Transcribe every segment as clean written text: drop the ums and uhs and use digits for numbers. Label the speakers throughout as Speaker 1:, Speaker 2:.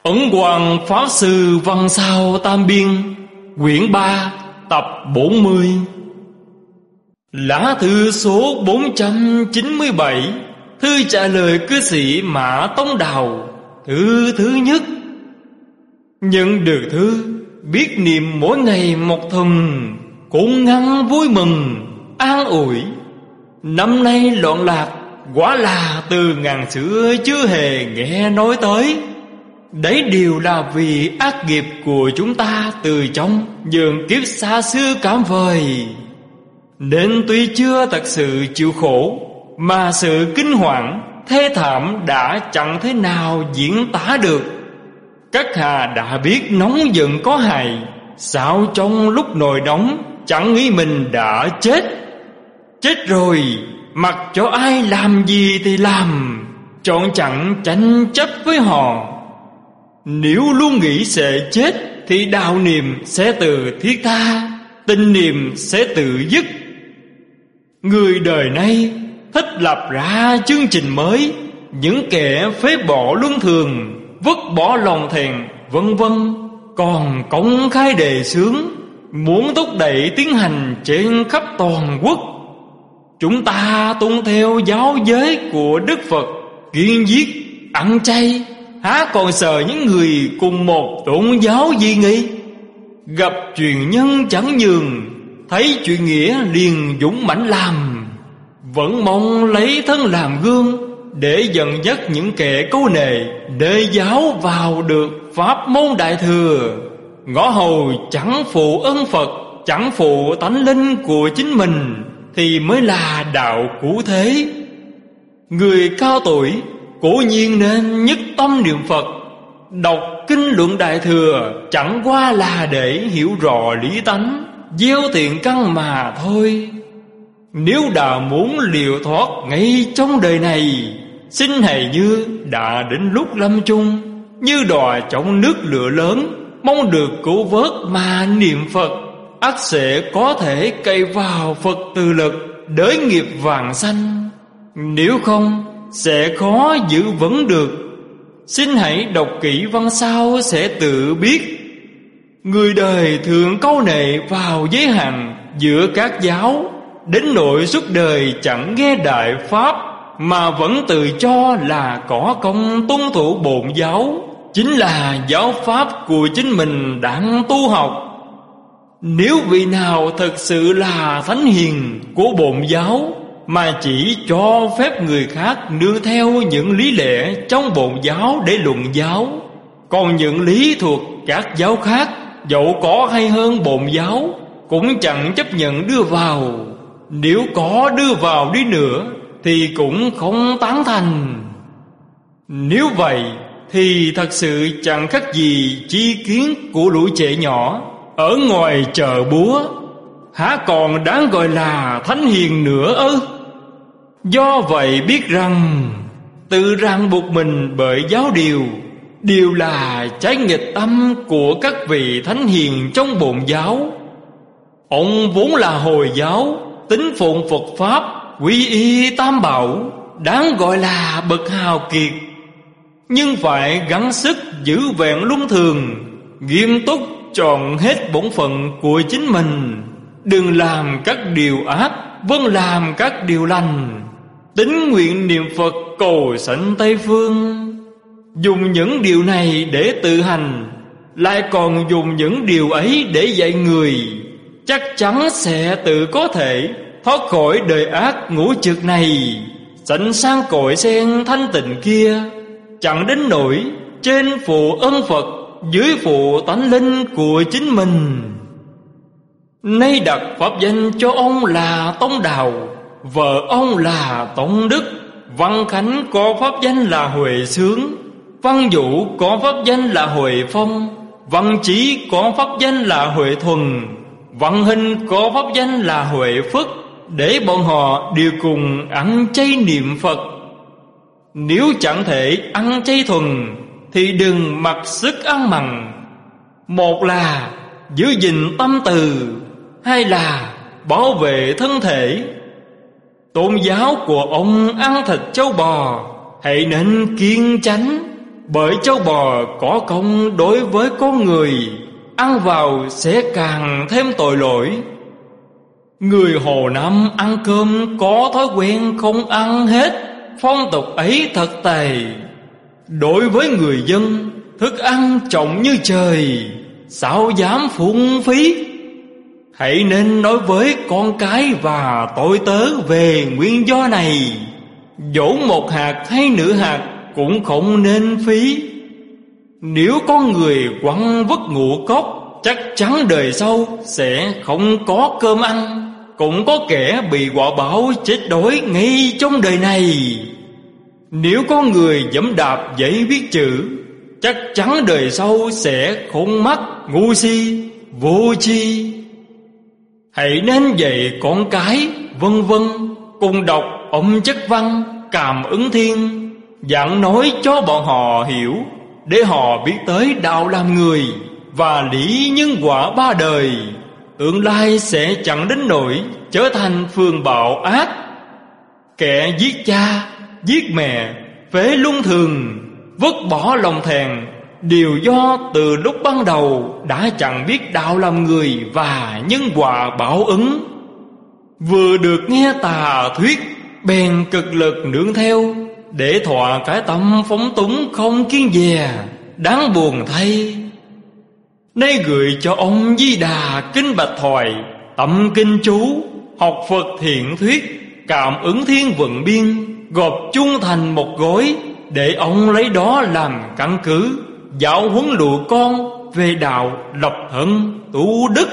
Speaker 1: Ấn Quang Pháp Sư Văn Sao Tam Biên, quyển 3, tập 40. Lá thư số 497, thư trả lời cư sĩ Mã Tông Đào. Thư thứ nhất. Nhận được thư, biết niệm mỗi ngày một thầm, cũng ngăn vui mừng, an ủi. Năm nay loạn lạc, quả là từ ngàn xưa chưa hề nghe nói tới. Đấy đều là vì ác nghiệp của chúng ta từ trong nhường kiếp xa xưa cảm vời, nên tuy chưa thật sự chịu khổ, mà sự kinh hoàng, thê thảm đã chẳng thế nào diễn tả được. Các hà đã biết nóng giận có hại, sao trong lúc nổi nóng chẳng nghĩ mình đã chết. Chết rồi, mặc cho ai làm gì thì làm, chọn chẳng tranh chấp với họ. Nếu luôn nghĩ sẽ chết thì đạo niệm sẽ tự thiết tha, tinh niệm sẽ tự dứt. Người đời nay thích lập ra chương trình mới, những kẻ phế bỏ luân thường, vứt bỏ lòng thèn, vân vân, còn công khai đề xướng, muốn thúc đẩy tiến hành trên khắp toàn quốc. Chúng ta tuân theo giáo giới của Đức Phật, kiêng giết, ăn chay, há còn sợ những người cùng một tôn giáo gì nghị? Gặp chuyện nhân chẳng nhường, thấy chuyện nghĩa liền dũng mãnh làm. Vẫn mong lấy thân làm gương, để dẫn dắt những kẻ câu nệ đê giáo vào được pháp môn đại thừa. Ngõ hầu chẳng phụ ân Phật, chẳng phụ tánh linh của chính mình, thì mới là đạo cụ thế. Người cao tuổi cố nhiên nên nhất tâm niệm Phật, đọc kinh luận đại thừa chẳng qua là để hiểu rõ lý tánh, gieo thiện căn mà thôi. Nếu đã muốn liều thoát ngay trong đời này, xin hãy như đã đến lúc lâm chung, như đò trong nước lửa lớn, mong được cứu vớt mà niệm Phật, ắt sẽ có thể cậy vào Phật từ lực, đới nghiệp vàng sanh. Nếu không sẽ khó giữ vững được. Xin hãy đọc kỹ văn sau sẽ tự biết. Người đời thường câu nệ vào giới hạn giữa các giáo, đến nỗi suốt đời chẳng nghe đại pháp, mà vẫn tự cho là có công tuân thủ bổn giáo, chính là giáo pháp của chính mình đang tu học. Nếu vị nào thật sự là thánh hiền của bổn giáo, mà chỉ cho phép người khác nương theo những lý lẽ trong bổn giáo để luận giáo, còn những lý thuộc các giáo khác, dẫu có hay hơn bổn giáo, cũng chẳng chấp nhận đưa vào. Nếu có đưa vào đi nữa thì cũng không tán thành. Nếu vậy thì thật sự chẳng khác gì chi kiến của lũ trẻ nhỏ ở ngoài chợ búa, há còn đáng gọi là thánh hiền nữa ư? Do vậy biết rằng tự ràng buộc mình bởi giáo điều đều là trái nghịch tâm của các vị thánh hiền trong bổn giáo. Ông vốn là Hồi giáo, tín phụng Phật pháp, quy y tam bảo, đáng gọi là bậc hào kiệt, nhưng phải gắng sức giữ vẹn luân thường, nghiêm túc chọn hết bổn phận của chính mình, đừng làm các điều ác, vâng làm các điều lành, tín nguyện niệm Phật cầu sanh Tây phương. Dùng những điều này để tự hành, lại còn dùng những điều ấy để dạy người, chắc chắn sẽ tự có thể thoát khỏi đời ác ngũ trược này, sánh sang cội sen thanh tịnh kia. Chẳng đến nỗi trên phụ ân Phật, dưới phụ tánh linh của chính mình. Nay đặt pháp danh cho ông là Tông Đào, vợ ông là Tông Đức. Văn Khánh có pháp danh là Huệ Sướng, Văn Vũ có pháp danh là Huệ Phong, Văn Chí có pháp danh là Huệ Thuần, Văn Hình có pháp danh là Huệ Phước, để bọn họ đều cùng ăn chay niệm Phật. Nếu chẳng thể ăn chay thuần thì đừng mặc sức ăn mặn. Một là giữ gìn tâm từ, hai là bảo vệ thân thể. Tôn giáo của ông ăn thịt trâu bò, hãy nên kiêng chánh. bởi trâu bò có công đối với con người, ăn vào sẽ càng thêm tội lỗi. Người Hồ Nam ăn cơm có thói quen không ăn hết, phong tục ấy thật tệ. Đối với người dân, thức ăn trọng như trời, sao dám phung phí. Hãy nên nói với con cái và tôi tớ về nguyên do này. Dẫu một hạt hay nửa hạt cũng không nên phí. Nếu con người quăng vứt ngũ cốc, chắc chắn đời sau sẽ không có cơm ăn. Cũng có kẻ bị quả báo chết đói ngay trong đời này. Nếu con người dẫm đạp giấy viết chữ, chắc chắn đời sau sẽ khôn mắt, ngu si, vô tri. Hãy nên dạy con cái, vân vân, cùng đọc Ông Chất Văn, Cảm Ứng Thiên, dặn nói cho bọn họ hiểu, để họ biết tới đạo làm người và lý nhân quả ba đời. Tương lai sẽ chẳng đến nỗi trở thành phường bạo ác. Kẻ giết cha, giết mẹ, phế luân thường, vứt bỏ lòng thèn, đều do từ lúc ban đầu đã chẳng biết đạo làm người và nhân quả báo ứng. Vừa được nghe tà thuyết, bèn cực lực nương theo, để thỏa cái tâm phóng túng không kiêng dè. Đáng buồn thay, nay gửi cho ông Di Đà kinh Bạch Thoại, tâm kinh chú, học Phật thiện thuyết, Cảm Ứng Thiên vận biên, gộp chung thành một gói, để ông lấy đó làm căn cứ, giáo huấn lụa con về đạo lập thân tu đức.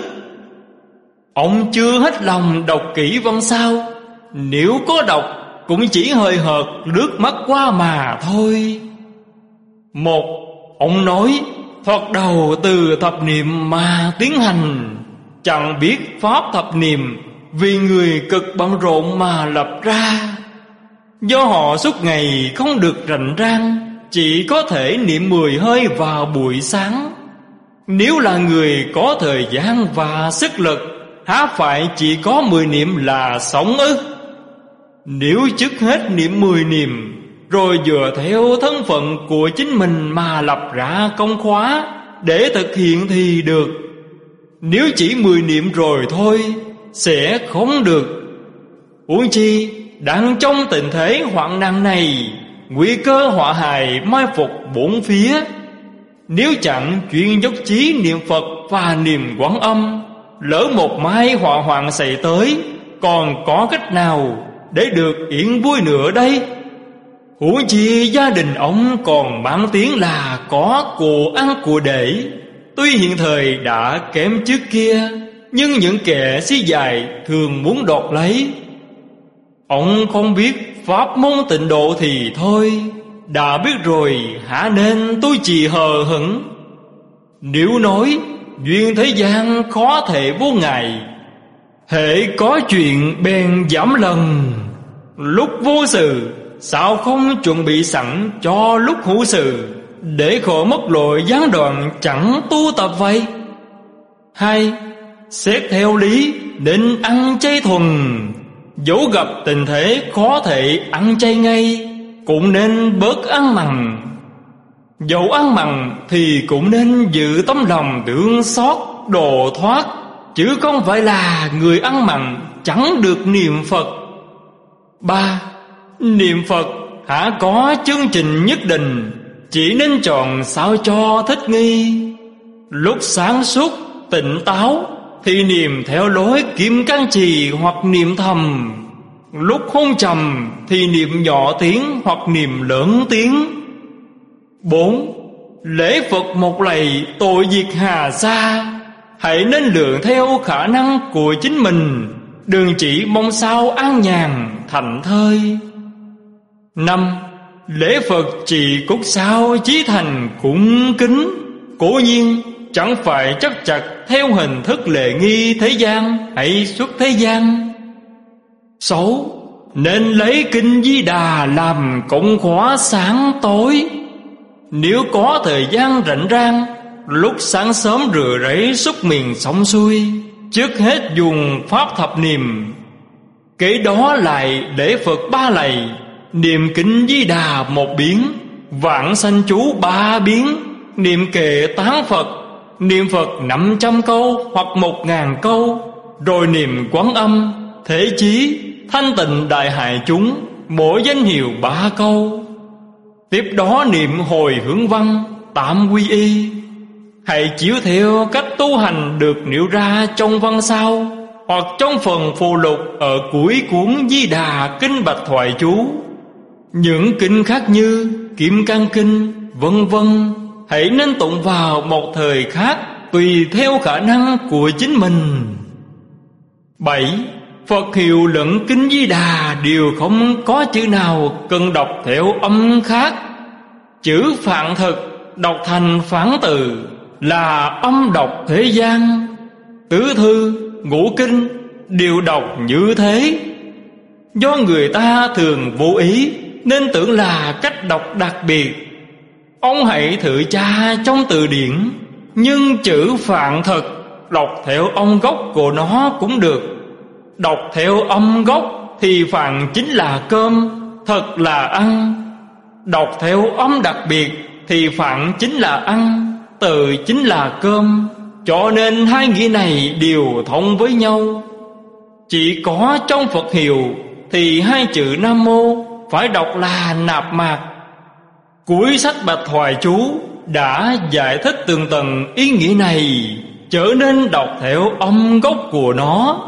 Speaker 1: Ông chưa hết lòng đọc kỹ văn sao? Nếu có đọc cũng chỉ hơi hợt lướt mắt qua mà thôi. Một, ông nói thoạt đầu từ thập niệm mà tiến hành, chẳng biết pháp thập niệm vì người cực bận rộn mà lập ra. Do họ suốt ngày không được rảnh rang, chỉ có thể niệm 10 hơi vào buổi sáng. Nếu là người có thời gian và sức lực, há phải chỉ có 10 niệm là sống ư? Nếu trước hết niệm 10 niệm, rồi dựa theo thân phận của chính mình mà lập ra công khóa để thực hiện thì được. Nếu chỉ 10 niệm rồi thôi, sẽ không được. Huống chi đang trong tình thế hoạn nạn này, nguy cơ họa hại mai phục bốn phía. Nếu chẳng chuyên dốc chí niệm Phật và niệm Quán Âm, lỡ một mai họa hoạn xảy tới, còn có cách nào để được yên vui nữa đây? Huống chi gia đình ông còn mang tiếng là có của ăn của để. Tuy hiện thời đã kém trước kia, nhưng những kẻ si dại thường muốn đoạt lấy. Ông không biết pháp môn tịnh độ thì thôi, đã biết rồi hả nên tôi chỉ hờ hững. Nếu nói duyên thế gian khó thể vô ngại, hễ có chuyện bèn giảm lần. Lúc vô sự sao không chuẩn bị sẵn cho lúc hữu sự, để khỏi mất lội gián đoạn chẳng tu tập vậy? Hai, xét theo lý nên ăn chay thuần. Dẫu gặp tình thế khó thể ăn chay ngay, cũng nên bớt ăn mặn. Dẫu ăn mặn thì cũng nên giữ tấm lòng thương xót độ thoát, chứ không phải là người ăn mặn chẳng được niệm Phật. Ba, niệm Phật hả có chương trình nhất định, chỉ nên chọn sao cho thích nghi. Lúc sáng suốt tỉnh táo thì niệm theo lối Kim Cang Trì hoặc niệm thầm. Lúc hôn trầm thì niệm nhỏ tiếng hoặc niệm lớn tiếng. 4. Lễ Phật một lạy tội diệt hà sa. Hãy nên lượng theo khả năng của chính mình, đừng chỉ mong sao an nhàn thảnh thơi. 5. Lễ Phật chỉ cúc sao chí thành cung kính. Cố nhiên chẳng phải chắc chặt theo hình thức lễ nghi thế gian hay xuất thế gian. 6. Nên lấy kinh Di Đà làm công khóa sáng tối. Nếu có thời gian rảnh rang, lúc sáng sớm rửa ráy xúc miệng xong xuôi, trước hết dùng pháp thập niệm. Kế đó lại lễ Phật 3 lạy, niệm kinh Di Đà một biến, vạn sanh chú 3 biến, niệm kệ tán Phật, niệm Phật 500 câu hoặc 1000 câu, rồi niệm Quán Âm, Thế Chí, Thanh Tịnh Đại Hại Chúng, mỗi danh hiệu 3 câu. Tiếp đó niệm Hồi Hướng Văn, Tam Quy Y. Hãy chiếu theo cách tu hành được nêu ra trong văn sau, hoặc trong phần phụ lục ở cuối cuốn Di Đà Kinh Bạch Thoại Chú. Những kinh khác như Kim Cang Kinh, vân vân, hãy nên tụng vào một thời khác, tùy theo khả năng của chính mình. 7. Phật hiệu lẫn kinh Di Đà đều không có chữ nào cần đọc theo âm khác. Chữ Phạn Thực đọc thành Phán Từ là âm đọc thế gian. Tứ thư, ngũ kinh đều đọc như thế. Do người ta thường vô ý nên tưởng là cách đọc đặc biệt. Ông hãy thử tra trong từ điển, nhưng chữ Phạn Thực đọc theo âm gốc của nó cũng được. Đọc theo âm gốc thì phạn chính là cơm, thật là ăn. Đọc theo âm đặc biệt thì phạn chính là ăn, từ chính là cơm. Cho nên hai nghĩa này đều thông với nhau. Chỉ có trong Phật hiệu thì hai chữ Nam Mô phải đọc là nạp mạc. Cuối sách Bạch Thoại Chú đã giải thích tường tầng ý nghĩa này, trở nên đọc theo âm gốc của nó.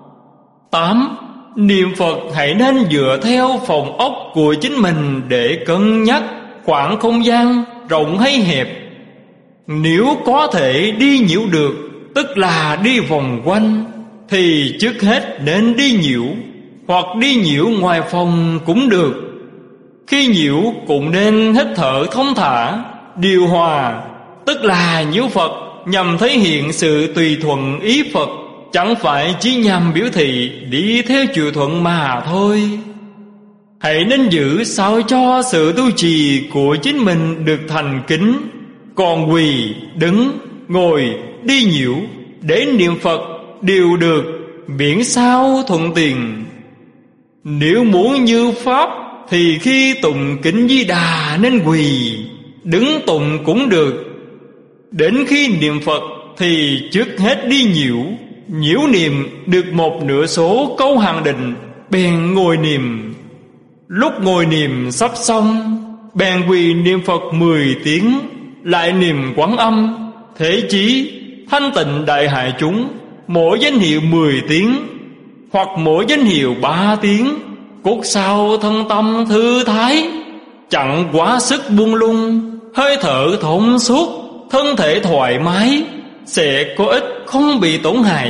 Speaker 1: 8. Niệm Phật hãy nên dựa theo phòng ốc của chính mình để cân nhắc khoảng không gian rộng hay hẹp. Nếu có thể đi nhiễu được, tức là đi vòng quanh, thì trước hết nên đi nhiễu, hoặc đi nhiễu ngoài phòng cũng được. Khi nhiễu cũng nên hít thở thông thả, điều hòa, tức là nhiễu Phật nhằm thể hiện sự tùy thuận ý Phật, chẳng phải chỉ nhằm biểu thị đi theo chiều thuận mà thôi. Hãy nên giữ sao cho sự tu trì của chính mình được thành kính. Còn quỳ, đứng, ngồi, đi nhiễu để niệm Phật đều được, miễn sao thuận tiện. Nếu muốn như Pháp thì khi tụng kinh Di Đà nên quỳ, đứng tụng cũng được. Đến khi niệm Phật thì trước hết đi nhiễu, nhiễu niệm được một nửa số câu hàng định, bèn ngồi niệm. Lúc ngồi niệm sắp xong, bèn quỳ niệm Phật 10 tiếng, lại niệm Quán Âm, Thế Chí, Thanh Tịnh Đại Hại Chúng, mỗi danh hiệu 10 tiếng, hoặc mỗi danh hiệu 3 tiếng. Cốt sau thân tâm thư thái, chẳng quá sức buông lung, hơi thở thông suốt, thân thể thoải mái, sẽ có ích không bị tổn hại.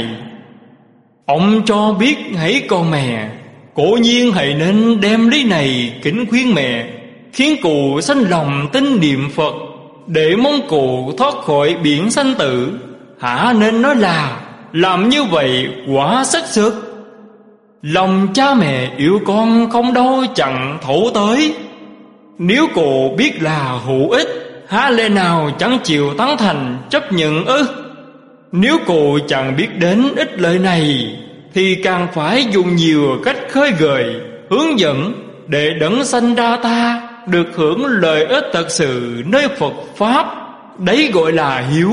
Speaker 1: Ông cho biết hãy con mẹ, cố nhiên hãy nên đem lý này kính khuyên mẹ, khiến cụ sanh lòng tin niệm Phật, để mong cụ thoát khỏi biển sanh tử. Hả nên nói là làm như vậy quá sức sức. Lòng cha mẹ yêu con không đâu chẳng thấu tới. Nếu cụ biết là hữu ích, há lẽ nào chẳng chịu tán thành chấp nhận ư? Nếu cụ chẳng biết đến ích lợi này, thì càng phải dùng nhiều cách khơi gợi, hướng dẫn, để đấng sanh ra ta được hưởng lợi ích thật sự nơi Phật Pháp. Đấy gọi là hiếu.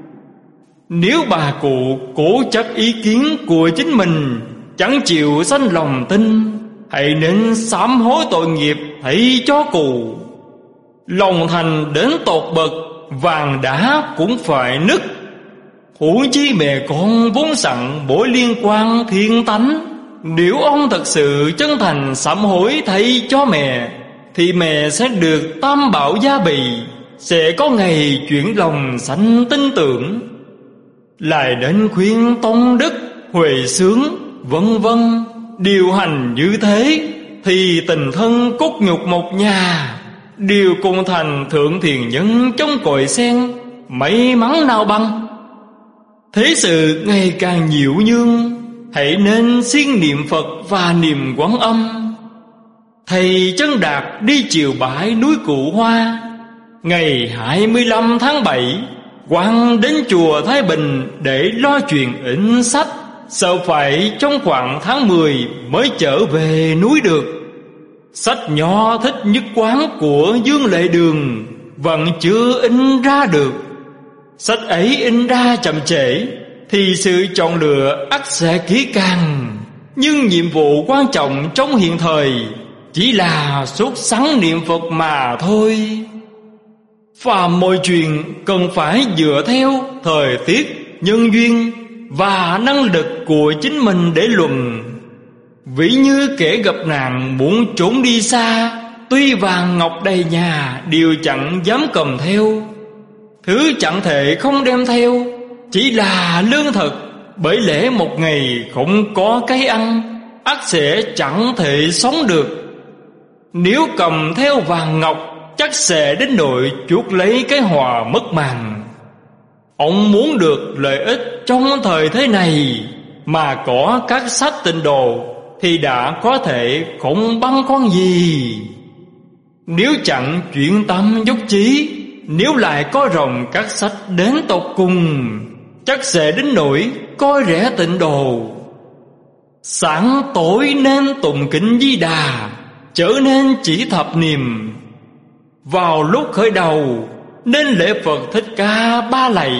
Speaker 1: Nếu bà cụ cố chấp ý kiến của chính mình, chẳng chịu sanh lòng tin, hãy nên sám hối tội nghiệp thầy cho cụ. Lòng thành đến tột bậc, vàng đá cũng phải nứt. Huống chi mẹ con vốn sẵn bối liên quan thiên tánh. Nếu ông thật sự chân thành sám hối thầy cho mẹ, thì mẹ sẽ được tam bảo gia bì, sẽ có ngày chuyển lòng sanh tin tưởng. Lại đến khuyên tông đức, huệ sướng, vân vân, điều hành như thế, thì tình thân cốt nhục một nhà đều cùng thành thượng thiền nhân trong cội sen, may mắn nào bằng. Thế sự ngày càng nhiễu nhương, hãy nên siêng niệm Phật và niệm Quán Âm. Thầy Chân Đạt đi chiều bãi núi Cụ Hoa, ngày 25 tháng 7, quang đến chùa Thái Bình để lo chuyện in sách, sợ phải trong khoảng tháng 10 mới trở về núi được. Sách Nho Thích Nhất Quán của Dương Lệ Đường vẫn chưa in ra được. Sách ấy in ra chậm trễ thì sự chọn lựa ắt sẽ kỹ càng. Nhưng nhiệm vụ quan trọng trong hiện thời chỉ là sốt sắng niệm Phật mà thôi. Phàm mọi chuyện cần phải dựa theo thời tiết, nhân duyên và năng lực của chính mình để luận. Ví như kẻ gặp nạn muốn trốn đi xa, tuy vàng ngọc đầy nhà đều chẳng dám cầm theo. Thứ chẳng thể không đem theo chỉ là lương thực, bởi lẽ một ngày không có cái ăn, ắt sẽ chẳng thể sống được. Nếu cầm theo vàng ngọc, chắc sẽ đến nỗi chuốc lấy cái họa mất màng. Ông muốn được lợi ích trong thời thế này mà có các sách tịnh độ thì đã có thể không băn khoăn gì. Nếu chẳng chuyển tâm dốc chí, nếu lại có rộng các sách đến tột cùng, chắc sẽ đến nỗi coi rẻ tịnh độ. Sáng tối nên tụng kinh Di Đà, trở nên chỉ thập niệm. Vào lúc khởi đầu nên lễ Phật Thích Ca 3 lạy.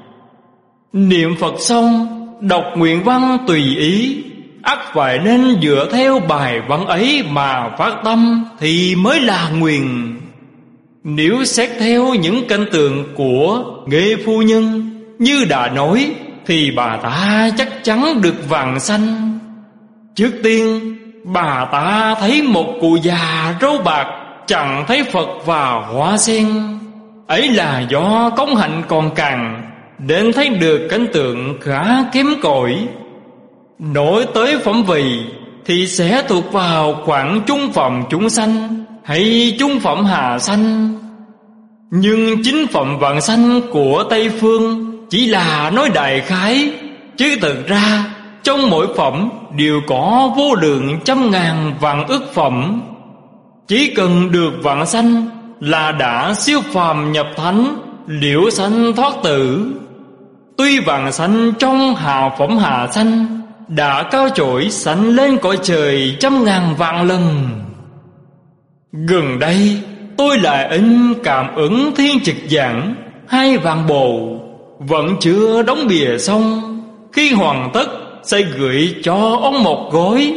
Speaker 1: Niệm Phật xong, đọc nguyện văn tùy ý, ắt phải nên dựa theo bài văn ấy mà phát tâm thì mới là nguyện. Nếu xét theo những cảnh tượng của Nghệ phu nhân như đã nói, thì bà ta chắc chắn được vàng xanh. Trước tiên, bà ta thấy một cụ già râu bạc, chẳng thấy Phật và hoa sen. Ấy là do công hạnh còn cằn, đến thấy được cảnh tượng khá kém cỏi. Nói tới phẩm vị thì sẽ thuộc vào khoảng trung phẩm chúng sanh hay trung phẩm hạ sanh. Nhưng chính phẩm vạn sanh của Tây Phương chỉ là nói đại khái, chứ thực ra trong mỗi phẩm đều có vô lượng trăm ngàn vạn ức phẩm. Chỉ cần được vạn sanh là đã siêu phàm nhập thánh, liễu sanh thoát tử. Tuy vạn sanh trong hạ phẩm hạ sanh đã cao trội sanh lên cõi trời trăm ngàn vạn lần. Gần đây tôi lại in Cảm Ứng Thiên Trực Giảng 2 vạn bộ, vẫn chưa đóng bìa xong. Khi hoàn tất sẽ gửi cho ông một gói.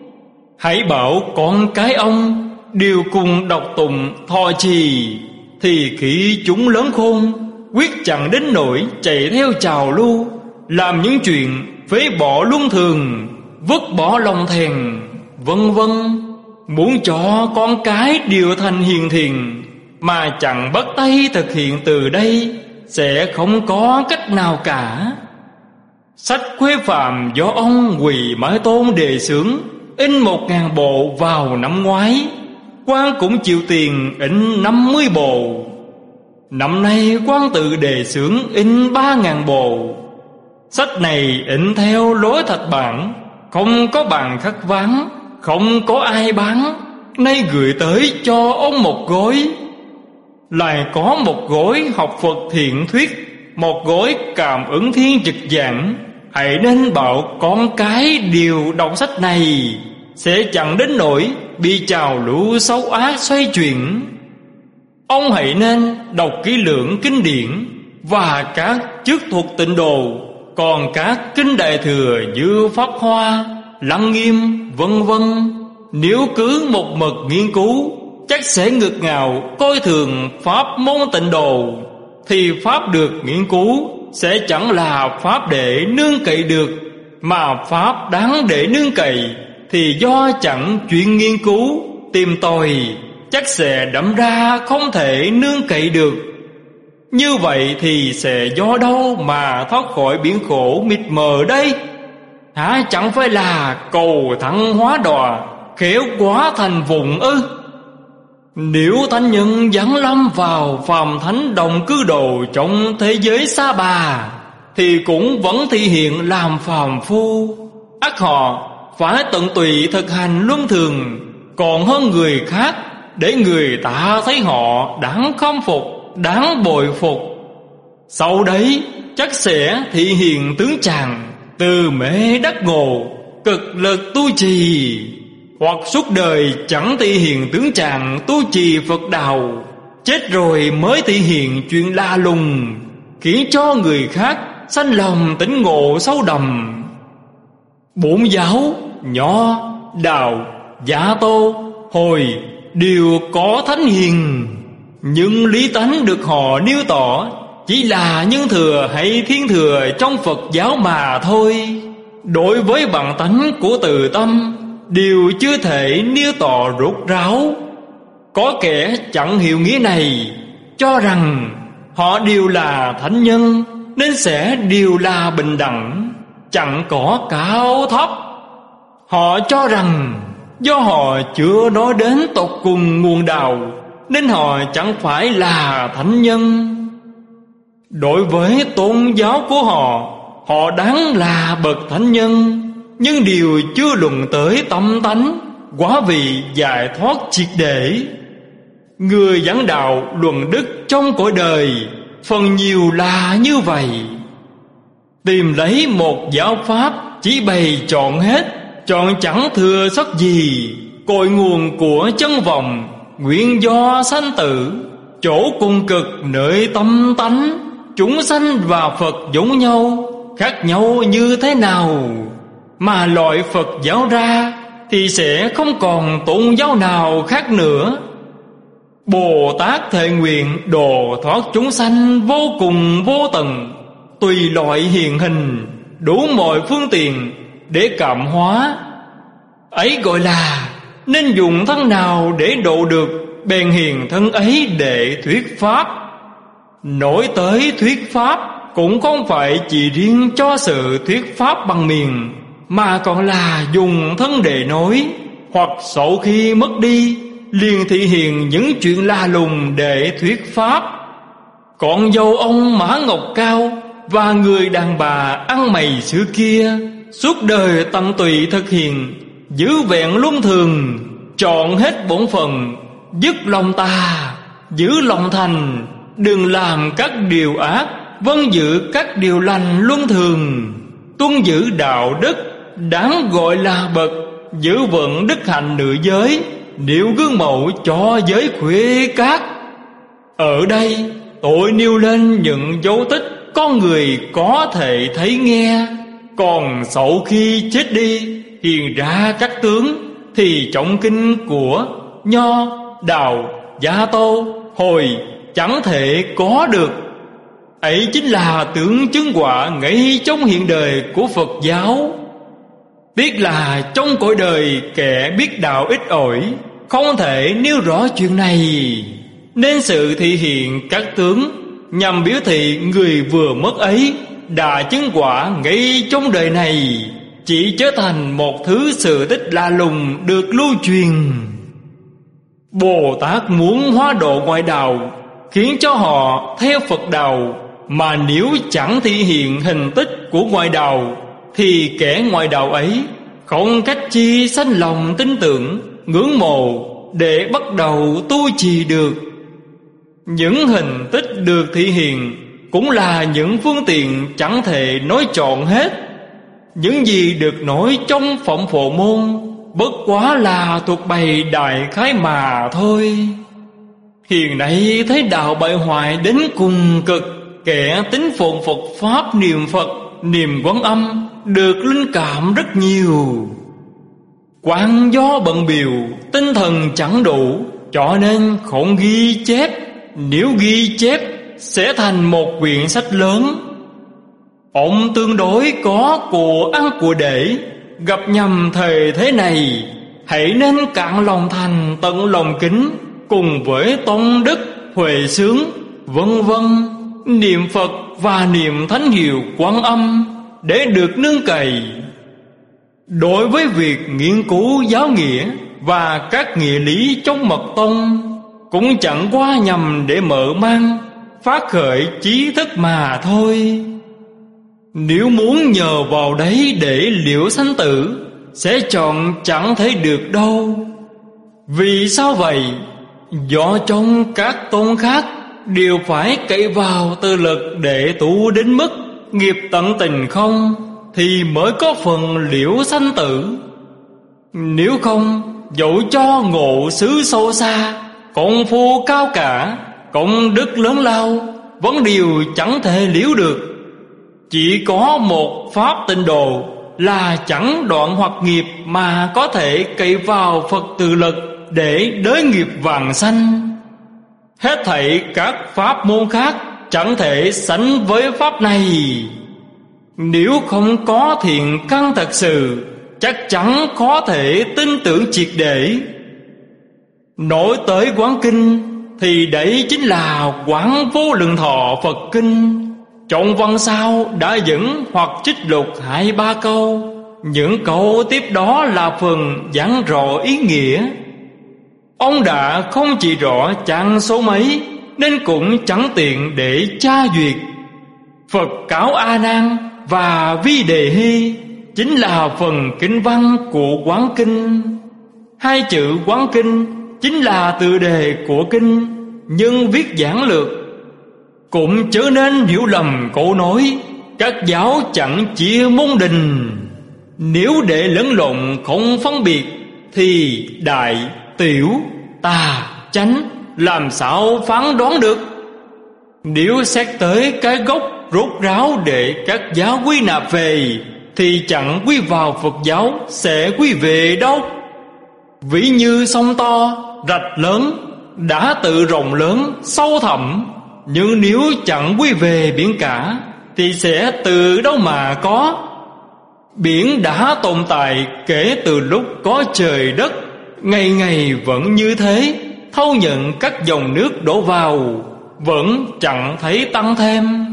Speaker 1: Hãy bảo con cái ông đều cùng đọc tụng thọ trì, thì khi chúng lớn khôn quyết chẳng đến nỗi chạy theo trào lưu, làm những chuyện phế bỏ luân thường, vứt bỏ lòng thèn, vân vân. Muốn cho con cái đều thành hiền thiện mà chẳng bắt tay thực hiện từ đây sẽ không có cách nào cả. Sách Khuê Phạm do ông Quỳ Mãi Tôn đề xướng in 1000 bộ vào năm ngoái. Quan cũng chịu tiền in 50 bộ. Năm nay quan tự đề xướng in 3000 bộ. Sách này in theo lối thạch bản, không có bàn khắc ván, không có ai bán. Nay gửi tới cho ông một gói. Lại có một gói học Phật thiện thuyết, một gói Cảm Ứng Thiên Trực Giảng. Hãy nên bảo con cái đều đọc sách này, sẽ chẳng đến nỗi bị trào lưu xấu ác xoay chuyển. Ông hãy nên đọc kỹ lưỡng kinh điển và các chức thuộc tịnh độ. Còn các kinh đại thừa như Pháp Hoa, Lăng Nghiêm, vân vân, nếu cứ một mực nghiên cứu, chắc sẽ ngược ngạo coi thường pháp môn tịnh độ. Thì pháp được nghiên cứu sẽ chẳng là pháp để nương cậy được, mà pháp đáng để nương cậy thì do chẳng chuyện nghiên cứu tìm tòi, chắc sẽ đâm ra không thể nương cậy được. Như vậy thì sẽ do đâu mà thoát khỏi biển khổ mịt mờ đây? Hả, chẳng phải là cầu thắng hóa đọa, khéo quá thành vùng ư? Nếu thánh nhân giáng lâm vào phàm thánh đồng cư đồ trong thế giới xa bà, thì cũng vẫn thể hiện làm phàm phu. Ắt họ phải tận tụy thực hành luân thường, còn hơn người khác, để người ta thấy họ đáng khâm phục, đáng bội phục. Sau đấy chắc sẽ thị hiện tướng chàng từ mê đắc ngộ, cực lực tu trì. hoặc suốt đời chẳng thể hiện tướng trạng tu trì Phật đạo, chết rồi mới thể hiện chuyện la lùng, khiến cho người khác sanh lòng tỉnh ngộ sâu đậm. Bổn giáo Nho, Đạo, Dạ Tô, Hồi đều có thánh hiền, nhưng lý tánh được họ nêu tỏ chỉ là nhân thừa hay thiên thừa trong Phật giáo mà thôi. Đối với bản tánh của từ tâm đều chưa thể nêu tỏ rốt ráo. Có kẻ chẳng hiểu nghĩa này, cho rằng họ đều là thánh nhân nên sẽ đều là bình đẳng, chẳng có cao thấp. Họ cho rằng do họ chưa nói đến tột cùng nguồn đạo nên họ chẳng phải là thánh nhân. Đối với tôn giáo của họ, họ đáng là bậc thánh nhân, nhưng điều chưa luận tới tâm tánh, quá vị giải thoát triệt để. Người giảng đạo luận đức trong cõi đời phần nhiều là như vậy. Tìm lấy một giáo pháp chỉ bày chọn hết, chọn chẳng thừa sót gì. Cội nguồn của chân vọng nguyện do sanh tử, chỗ cùng cực nơi tâm tánh. Chúng sanh và Phật giống nhau, khác nhau như thế nào? Mà loại Phật giáo ra thì sẽ không còn tôn giáo nào khác nữa. Bồ Tát thệ nguyện độ thoát chúng sanh vô cùng vô tận, tùy loại hiện hình, đủ mọi phương tiện để cảm hóa. Ấy gọi là nên dùng thân nào để độ được, bèn hiền thân ấy để thuyết pháp. Nói tới thuyết pháp cũng không phải chỉ riêng cho sự thuyết pháp bằng miệng, mà còn là dùng thân để nói, hoặc sau khi mất đi liền thị hiện những chuyện la lùng để thuyết pháp. Con dâu ông Mã Ngọc Cao và người đàn bà ăn mày xưa kia suốt đời tận tụy thực hiện, giữ vẹn luân thường, chọn hết bổn phận, dứt lòng tà, giữ lòng thành, đừng làm các điều ác, vâng giữ các điều lành luân thường, tuân giữ đạo đức, đáng gọi là bậc, giữ vững đức hạnh nữ giới, nêu gương mẫu cho giới khuê các. Ở đây tôi nêu lên những dấu tích con người có thể thấy nghe. Còn sau khi chết đi hiện ra các tướng thì trọng kinh của Nho, Đạo, Dạ Tô, Hồi chẳng thể có được. Ấy chính là tướng chứng quả ngay trong hiện đời của Phật giáo. Tiếc là trong cõi đời kẻ biết đạo ít ỏi, không thể nêu rõ chuyện này, nên sự thị hiện các tướng nhằm biểu thị người vừa mất ấy đã chứng quả ngay trong đời này, chỉ trở thành một thứ sự tích lạ lùng được lưu truyền. Bồ Tát muốn hóa độ ngoại đạo, khiến cho họ theo Phật đạo, mà nếu chẳng thị hiện hình tích của ngoại đạo thì kẻ ngoại đạo ấy không cách chi sanh lòng tin tưởng, ngưỡng mộ để bắt đầu tu trì được. Những hình tích được thị hiện cũng là những phương tiện chẳng thể nói trọn hết. Những gì được nói trong Phẩm Phổ Môn bất quá là thuộc bày đại khái mà thôi. Hiện nay thấy đạo bại hoại đến cùng cực, kẻ tín phụng Phật Pháp, niệm Phật, niệm Quán Âm được linh cảm rất nhiều. Quán do bận biểu, tinh thần chẳng đủ, cho nên không ghi chép. Nếu ghi chép sẽ thành một quyển sách lớn. Ông tương đối có của ăn của để, gặp nhầm thời thế này, hãy nên cạn lòng thành tận lòng kính, cùng với tôn đức huệ sướng vân vân, niệm Phật và niệm thánh hiệu Quán Âm để được nương cậy. Đối với việc nghiên cứu giáo nghĩa và các nghĩa lý trong mật tông, cũng chẳng qua nhằm để mở mang, phát khởi trí thức mà thôi. Nếu muốn nhờ vào đấy để liễu sanh tử, sẽ chọn chẳng thấy được đâu. Vì sao vậy? Do trong các tôn khác đều phải cậy vào tự lực để tu đến mức nghiệp tận tình không, thì mới có phần liễu sanh tử. Nếu không, dẫu cho ngộ xứ sâu xa, công phu cao cả, công đức lớn lao, vẫn đều chẳng thể liễu được. Chỉ có một pháp tịnh độ là chẳng đoạn hoặc nghiệp, mà có thể cậy vào Phật tự lực để đới nghiệp vàng sanh. Hết thảy các pháp môn khác chẳng thể sánh với pháp này. Nếu không có thiện căn thật sự, chắc chắn khó thể tin tưởng triệt để. Nói tới Quán Kinh thì đấy chính là Quán Vô Lượng Thọ Phật Kinh. Trong văn sau đã dẫn hoặc trích lục 2-3 câu. Những câu tiếp đó là phần giảng rõ ý nghĩa. Ông đã không chỉ rõ trang số mấy, nên cũng chẳng tiện để tra duyệt. Phật cáo A Nan và Vi Đề Hy chính là phần kinh văn của Quán Kinh. 2 chữ Quán Kinh chính là tựa đề của kinh, nhưng viết giản lược. Cũng chớ nên hiểu lầm câu nói các giáo chẳng chia môn đình. Nếu để lẫn lộn không phân biệt, thì đại, tiểu, tà, chánh làm sao phán đoán được? Nếu xét tới cái gốc rốt ráo để các giáo quy nạp về, thì chẳng quy vào Phật giáo sẽ quy về đâu. Ví như sông to, rạch lớn, đã tự rộng lớn, sâu thẳm, nhưng nếu chẳng quy về biển cả, thì sẽ từ đâu mà có. Biển đã tồn tại kể từ lúc có trời đất, ngày ngày vẫn như thế, thâu nhận các dòng nước đổ vào, vẫn chẳng thấy tăng thêm.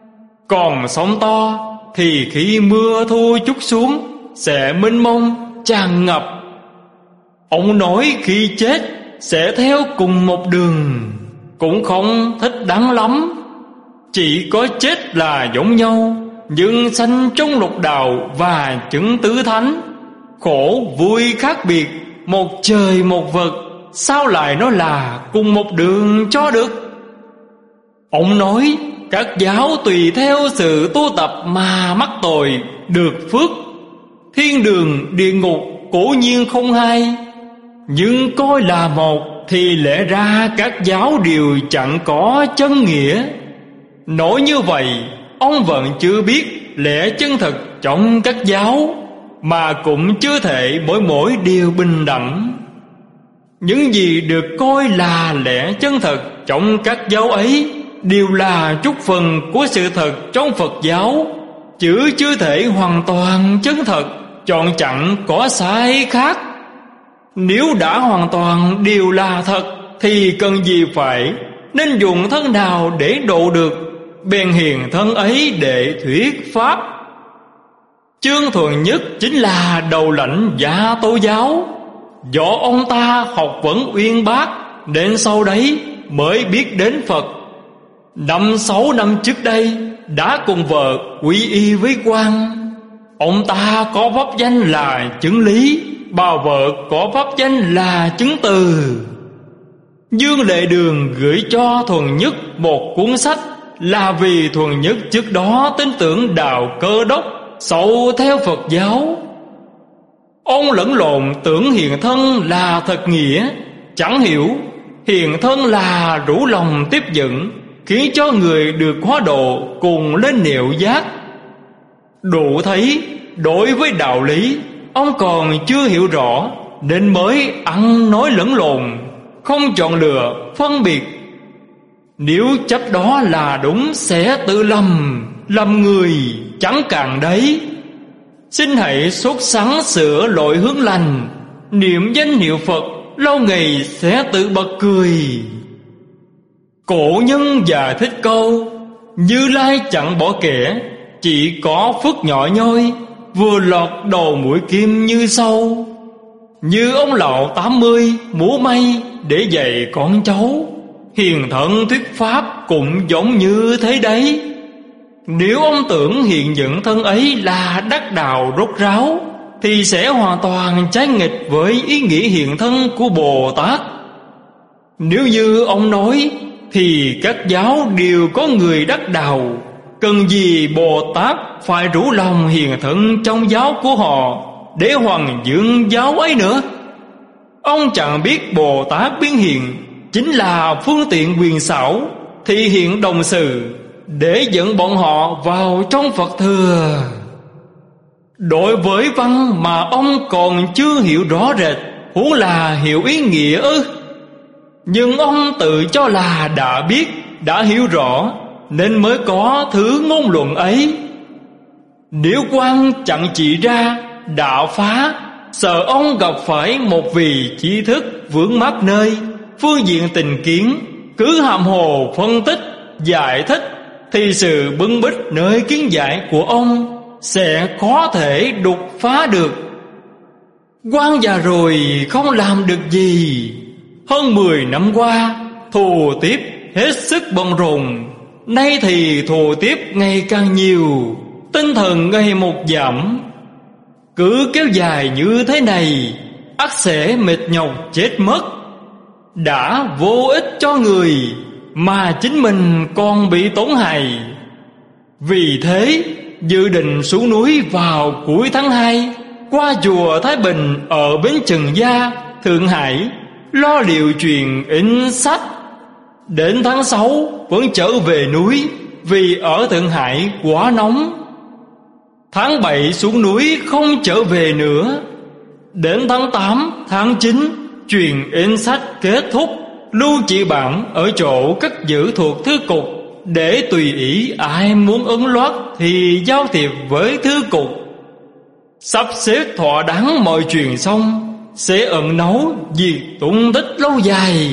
Speaker 1: Còn sông to thì khi mưa thu chút xuống sẽ mênh mông tràn ngập. Ông nói khi chết sẽ theo cùng một đường, cũng không thích đáng lắm. Chỉ có chết là giống nhau, nhưng sanh trong lục đạo và chứng tứ thánh. Khổ vui khác biệt, một trời một vực, sao lại nói là cùng một đường cho được? Ông nói các giáo tùy theo sự tu tập mà mắc tội được phước. Thiên đường địa ngục cố nhiên không hai, nhưng coi là một thì lẽ ra các giáo đều chẳng có chân nghĩa. Nói như vậy, ông vẫn chưa biết lẽ chân thật trong các giáo, mà cũng chưa thể mỗi điều bình đẳng. Những gì được coi là lẽ chân thật trong các giáo ấy đều là chút phần của sự thật trong Phật giáo, chứ chưa thể hoàn toàn chân thật, chọn chẳng có sai khác. Nếu đã hoàn toàn đều là thật, thì cần gì phải nên dùng thân nào để độ được, bèn hiền thân ấy để thuyết pháp. Chương Thuần Nhất chính là đầu lãnh Dạ Tô giáo. Do ông ta học vấn uyên bác, đến sau đấy mới biết đến Phật. 5-6 năm trước đây đã cùng vợ quy y với quan. Ông ta có pháp danh là Chứng Lý, bà vợ có pháp danh là Chứng Từ. Dương Lệ Đường gửi cho Thuần Nhất một cuốn sách, là vì Thuần Nhất trước đó tin tưởng đạo Cơ Đốc, sâu theo Phật giáo. Ông lẫn lộn tưởng hiện thân là thật nghĩa, chẳng hiểu hiện thân là rủ lòng tiếp dẫn, khiến cho người được hóa độ cùng lên niệu giác. Đủ thấy đối với đạo lý ông còn chưa hiểu rõ, nên mới ăn nói lẫn lộn, không chọn lựa phân biệt. Nếu chấp đó là đúng sẽ tự lầm người chẳng càng đấy. Xin hãy sốt sắng sửa lỗi hướng lành, niệm danh hiệu Phật lâu ngày sẽ tự bật cười. Cổ nhân giải thích câu Như Lai chẳng bỏ kẻ, chỉ có phước nhỏ nhoi, vừa lọt đầu mũi kim như sâu. Như ông lão 80 múa may để dạy con cháu, hiền thận thuyết pháp cũng giống như thế đấy. Nếu ông tưởng hiện dựng thân ấy là đắc đạo rốt ráo, thì sẽ hoàn toàn trái nghịch với ý nghĩa hiện thân của Bồ Tát. Nếu như ông nói thì các giáo đều có người đắc đạo, cần gì Bồ Tát phải rủ lòng hiền thân trong giáo của họ để hoằng dưỡng giáo ấy nữa. Ông chẳng biết Bồ Tát biến hiện chính là phương tiện quyền xảo, thị hiện đồng sự để dẫn bọn họ vào trong Phật thừa. Đối với văn mà ông còn chưa hiểu rõ rệt, huống là hiểu ý nghĩa ư? Nhưng ông tự cho là đã biết, đã hiểu rõ, nên mới có thứ ngôn luận ấy. Nếu quan chẳng chỉ ra, đạo phá, sợ ông gặp phải một vị trí thức vướng mắc nơi phương diện tình kiến, cứ hàm hồ phân tích, giải thích, thì sự bưng bít nơi kiến giải của ông sẽ có thể đục phá được. Quan già rồi không làm được gì. Hơn 10 năm qua, thù tiếp hết sức bận rộn. Nay thì thù tiếp ngày càng nhiều, tinh thần ngày một giảm. Cứ kéo dài như thế này, ắt sẽ mệt nhọc chết mất. Đã vô ích cho người, mà chính mình còn bị tổn hại. Vì thế, dự định xuống núi vào cuối tháng 2, qua chùa Thái Bình ở Bến Trần Gia, Thượng Hải, lo liệu chuyện in sách. Đến tháng 6 vẫn trở về núi, vì ở Thượng Hải quá nóng. Tháng 7 xuống núi không trở về nữa. Đến tháng 8, tháng 9, chuyện in sách kết thúc, lưu chỉ bản ở chỗ cất giữ thuộc thư cục, để tùy ý ai muốn ấn loát thì giao thiệp với thư cục. Sắp xếp thỏa đáng mọi chuyện xong, sẽ ẩn nấu việc tung tích lâu dài.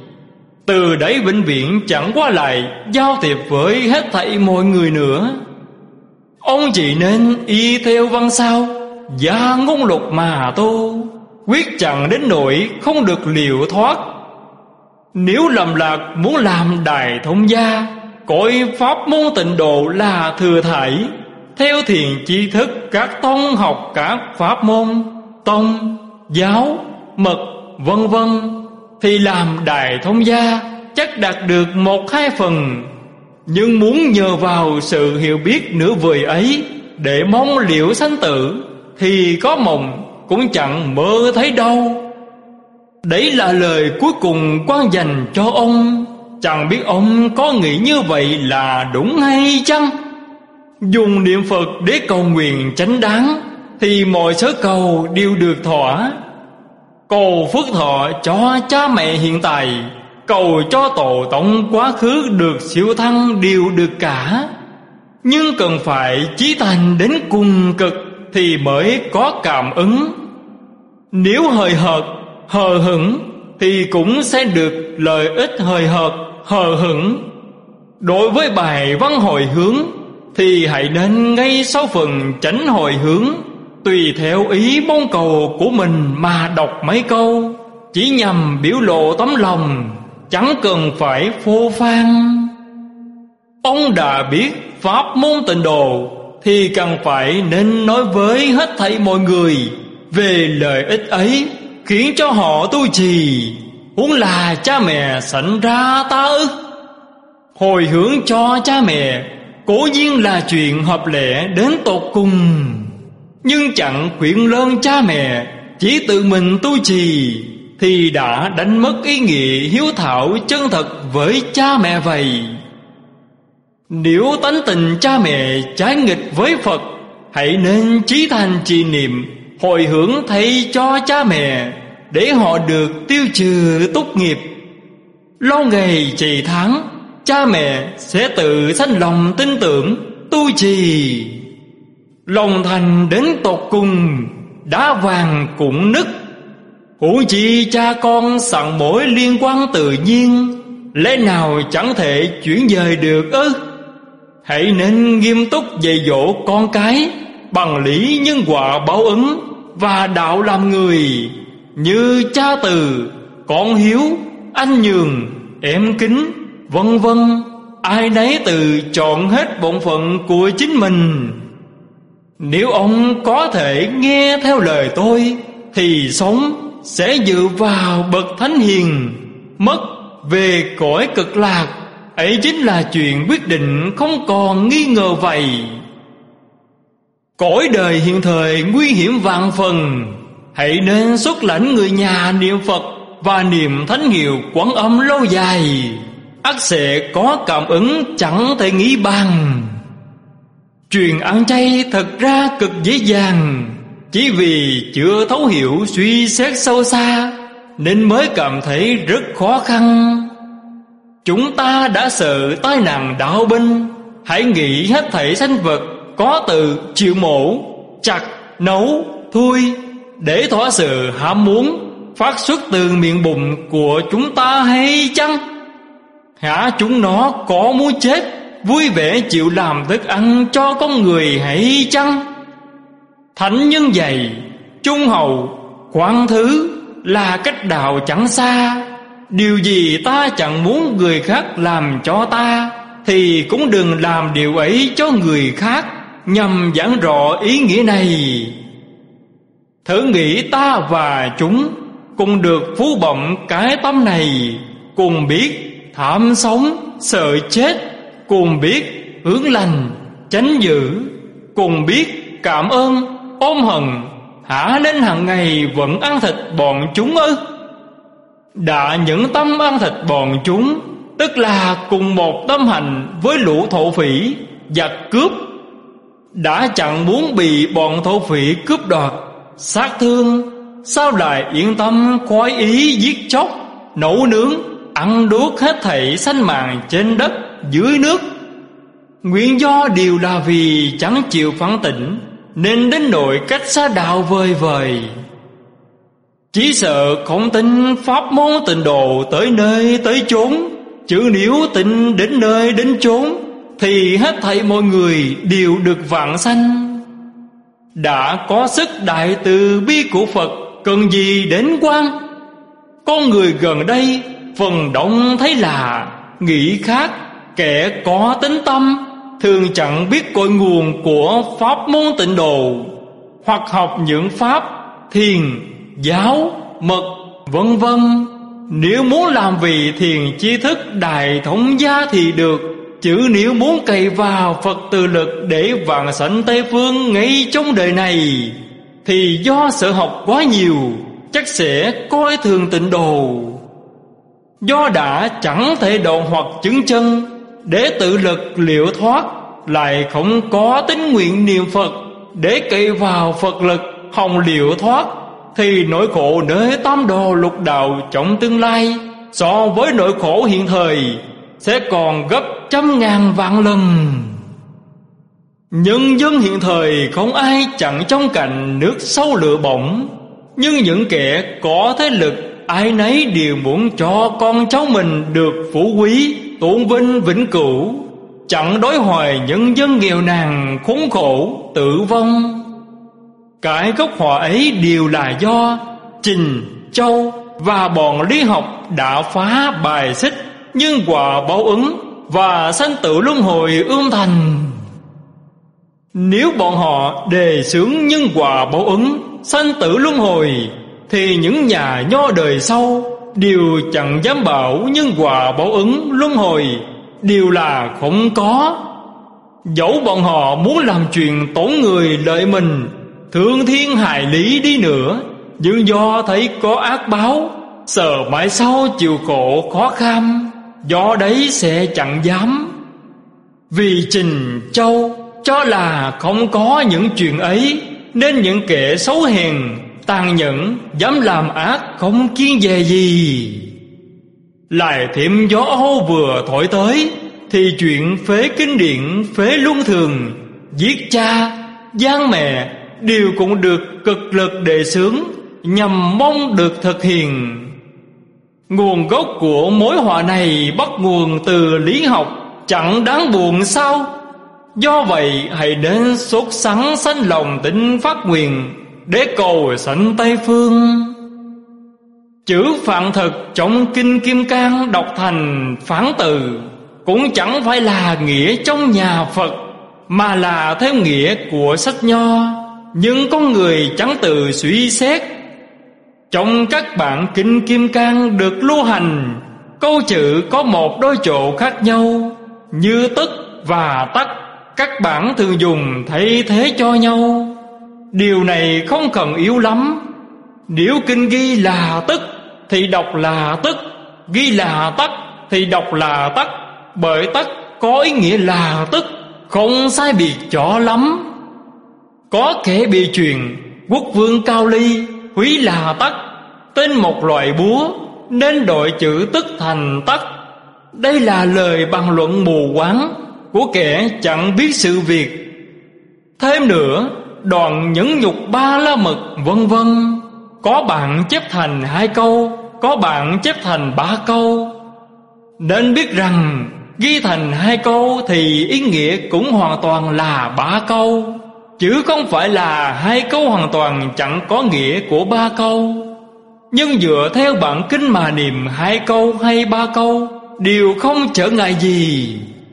Speaker 1: Từ đấy bệnh viện chẳng qua lại giao thiệp với hết thảy mọi người nữa. Ông chỉ nên y theo văn sao, gia ngôn lục mà tô, quyết chẳng đến nỗi không được liệu thoát. Nếu lầm lạc muốn làm đại thông gia, coi pháp môn tịnh độ là thừa thải, theo thiền tri thức các tông học các pháp môn tông, giáo, mật, vân vân, thì làm đại thông gia chắc đạt được 1-2 phần. Nhưng muốn nhờ vào sự hiểu biết nửa vời ấy để mong liễu sanh tử, thì có mộng cũng chẳng mơ thấy đâu. Đấy là lời cuối cùng quan dành cho ông. Chẳng biết ông có nghĩ như vậy là đúng hay chăng? Dùng niệm Phật để cầu nguyện chánh đáng, thì mọi sớ cầu đều được thỏa. Cầu phước thọ cho cha mẹ hiện tại, cầu cho tổ tông quá khứ được siêu thăng đều được cả. Nhưng cần phải chí thành đến cùng cực thì mới có cảm ứng. Nếu hời hợt, hờ hững thì cũng sẽ được lợi ích hời hợt, hờ hững. Đối với bài văn hồi hướng thì hãy nên ngay sau phần chánh hồi hướng, tùy theo ý mong cầu của mình mà đọc mấy câu, chỉ nhằm biểu lộ tấm lòng, chẳng cần phải phô phan. Ông đã biết pháp môn tịnh độ thì cần phải nên nói với hết thảy mọi người về lợi ích ấy, khiến cho họ tu trì. Huống là cha mẹ sanh ra ta ức. Hồi hướng cho cha mẹ cố nhiên là chuyện hợp lệ đến tột cùng, nhưng chẳng khuyên lơn cha mẹ chỉ tự mình tu trì thì đã đánh mất ý nghĩa hiếu thảo chân thật với cha mẹ vậy. Nếu tánh tình cha mẹ trái nghịch với Phật, hãy nên chí thành trì niệm hồi hướng thay cho cha mẹ, để họ được tiêu trừ túc nghiệp. Lâu ngày trì tháng, cha mẹ sẽ tự sanh lòng tin tưởng tu trì. Lòng thành đến tột cùng, đá vàng cũng nứt. Huống chi cha con sẵn mối liên quan tự nhiên, lẽ nào chẳng thể chuyển dời được ư? Hãy nên nghiêm túc dạy dỗ con cái bằng lý nhân quả báo ứng và đạo làm người, như cha từ, con hiếu, anh nhường, em kính, vân vân. Ai nấy tự chọn hết bổn phận của chính mình. Nếu ông có thể nghe theo lời tôi thì sống sẽ dựa vào bậc thánh hiền, mất về cõi cực lạc. Ấy chính là chuyện quyết định không còn nghi ngờ vậy. Cõi đời hiện thời nguy hiểm vạn phần, hãy nên xuất lãnh người nhà niệm Phật và niệm thánh hiệu Quán Âm lâu dài, ắt sẽ có cảm ứng chẳng thể nghĩ bằng. Truyền ăn chay thật ra cực dễ dàng, chỉ vì chưa thấu hiểu suy xét sâu xa nên mới cảm thấy rất khó khăn. Chúng ta đã sợ tai nạn đạo binh, hãy nghĩ hết thảy sanh vật có từ chịu mổ, chặt, nấu, thui để thỏa sự ham muốn phát xuất từ miệng bụng của chúng ta hay chăng? Hả chúng nó có muốn chết, vui vẻ chịu làm thức ăn cho con người hay chăng? Thánh nhân dạy, trung hậu, khoan thứ là cách đạo chẳng xa. Điều gì ta chẳng muốn người khác làm cho ta, thì cũng đừng làm điều ấy cho người khác, nhằm giảng rõ ý nghĩa này. Thử nghĩ ta và chúng cùng được phú bẩm cái tâm này, cùng biết tham sống, sợ chết, cùng biết hướng lành, tránh dữ, cùng biết cảm ơn, ôm hận, hả nên hàng ngày vẫn ăn thịt bọn chúng ư? Đã những tâm ăn thịt bọn chúng, tức là cùng một tâm hành với lũ thổ phỉ, giặc cướp. Đã chẳng muốn bị bọn thổ phỉ cướp đoạt, sát thương, sao lại yên tâm khoái ý giết chóc, nấu nướng, ăn đuốc hết thảy sanh mạng trên đất, dưới nước? Nguyên do đều là vì chẳng chịu phản tỉnh, nên đến nỗi cách xa đạo vời vời. Chỉ sợ không tin pháp môn tịnh độ tới nơi tới chốn, chứ nếu tin đến nơi đến chốn thì hết thảy mọi người đều được vãng sanh. Đã có sức đại từ bi của Phật, cần gì đến quan? Con người gần đây phần đông thấy là nghĩ khác, kẻ có tính tâm thường chẳng biết cội nguồn của pháp môn tịnh độ, hoặc học những pháp thiền, giáo, mật, vân vân. Nếu muốn làm vị thiền tri thức đại thống gia thì được, chứ nếu muốn cày vào Phật từ lực để vãng sanh Tây phương ngay trong đời này, thì do sợ học quá nhiều, chắc sẽ coi thường tịnh độ. Do đã chẳng thể độ hoặc chứng chân, để tự lực liệu thoát, lại không có tín nguyện niệm Phật để cậy vào Phật lực hòng liệu thoát, thì nỗi khổ nơi tam đồ lục đạo trong tương lai so với nỗi khổ hiện thời sẽ còn gấp trăm ngàn vạn lần. Nhân dân hiện thời không ai chẳng trong cạnh nước sâu lửa bỏng, nhưng những kẻ có thế lực ai nấy đều muốn cho con cháu mình được phú quý, tôn vinh vĩnh cửu, chẳng đối hoài nhân dân nghèo nàn khốn khổ tử vong. Cái gốc họa ấy đều là do Trình, Châu và bọn lý học đã phá bài xích nhân quả báo ứng và sanh tử luân hồi ươm thành. Nếu bọn họ đề xướng nhân quả báo ứng, sanh tử luân hồi, thì những nhà nho đời sau đều chẳng dám bảo nhân quả báo ứng luân hồi đều là không có. Dẫu bọn họ muốn làm chuyện tổn người lợi mình, thương thiên hại lý đi nữa, nhưng do thấy có ác báo, sợ mãi sau chịu khổ khó kham, do đấy sẽ chẳng dám. Vì Trình, Châu cho là không có những chuyện ấy, nên những kẻ xấu hèn, tàn nhẫn, dám làm ác không kiêng dè gì. Lại thêm gió Âu vừa thổi tới, thì chuyện phế kinh điển, phế luân thường, giết cha, giáng mẹ đều cũng được cực lực đề xướng, nhằm mong được thực hiện. Nguồn gốc của mối họa này bắt nguồn từ lý học, chẳng đáng buồn sao? Do vậy hãy đến sốt sắng sanh lòng tin phát nguyện, để cầu sanh Tây phương. Chữ Phạn Thực trong Kinh Kim Cang đọc thành phán từ, cũng chẳng phải là nghĩa trong nhà Phật, mà là theo nghĩa của sách Nho. Nhưng con người chẳng tự suy xét. Trong các bản Kinh Kim Cang được lưu hành, câu chữ có một đôi chỗ khác nhau, như tức và tắc, các bản thường dùng thay thế cho nhau. Điều này không cần yếu lắm. Nếu kinh ghi là tức thì đọc là tức, ghi là tắc thì đọc là tắc, bởi tắc có ý nghĩa là tức, không sai biệt cho lắm. Có kẻ bị truyền quốc vương Cao Ly húy là tắc, tên một loại búa, nên đổi chữ tức thành tắc. Đây là lời bàn luận mù quáng của kẻ chẳng biết sự việc. Thêm nữa, đoạn nhẫn nhục ba la mật vân vân, có bạn chép thành 2 câu, có bạn chép thành 3 câu. Nên biết rằng ghi thành 2 câu thì ý nghĩa cũng hoàn toàn là 3 câu, chứ không phải là 2 câu hoàn toàn chẳng có nghĩa của 3 câu. Nhưng dựa theo bản kinh mà niệm 2 câu hay 3 câu đều không trở ngại gì.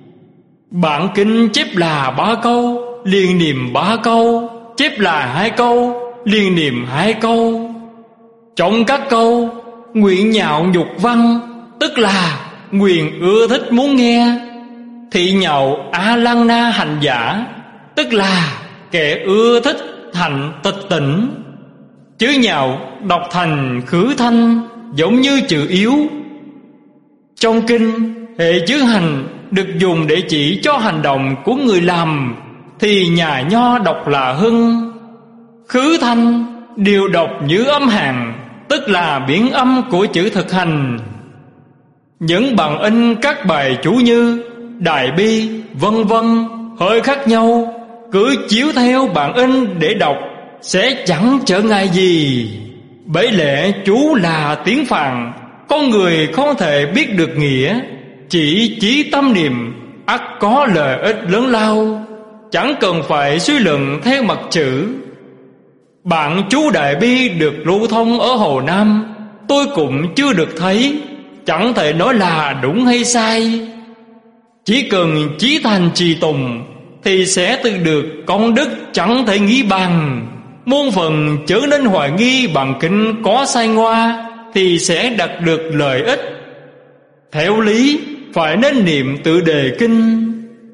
Speaker 1: Bản kinh chép là 3 câu liền niệm 3 câu, chép là 2 câu liền niệm 2 câu. Trong các câu nguyện nhạo nhục văn, tức là nguyện ưa thích muốn nghe. Thị nhạo a lăng na hành giả, tức là kẻ ưa thích thành tịch tỉnh. Chữ nhạo đọc thành khứ thanh, giống như chữ yếu. Trong kinh, hệ chữ hành được dùng để chỉ cho hành động của người làm thì nhà nho đọc là hưng. Khứ thanh đều đọc như âm hàn, tức là biến âm của chữ thực hành. Những bản in các bài chú như đại bi vân vân hơi khác nhau, cứ chiếu theo bản in để đọc sẽ chẳng trở ngại gì. Bởi lẽ chú là tiếng Phạn, con người không thể biết được nghĩa, chỉ chí tâm niệm ắt có lợi ích lớn lao, chẳng cần phải suy luận theo mặt chữ. Bản chú đại bi được lưu thông ở Hồ Nam tôi cũng chưa được thấy, chẳng thể nói là đúng hay sai. Chỉ cần chí thành trì tùng thì sẽ tự được công đức chẳng thể nghĩ bằng. Muôn phần chớ nên hoài nghi bằng kinh có sai ngoa thì sẽ đạt được lợi ích. Theo lý phải nên niệm tự đề kinh.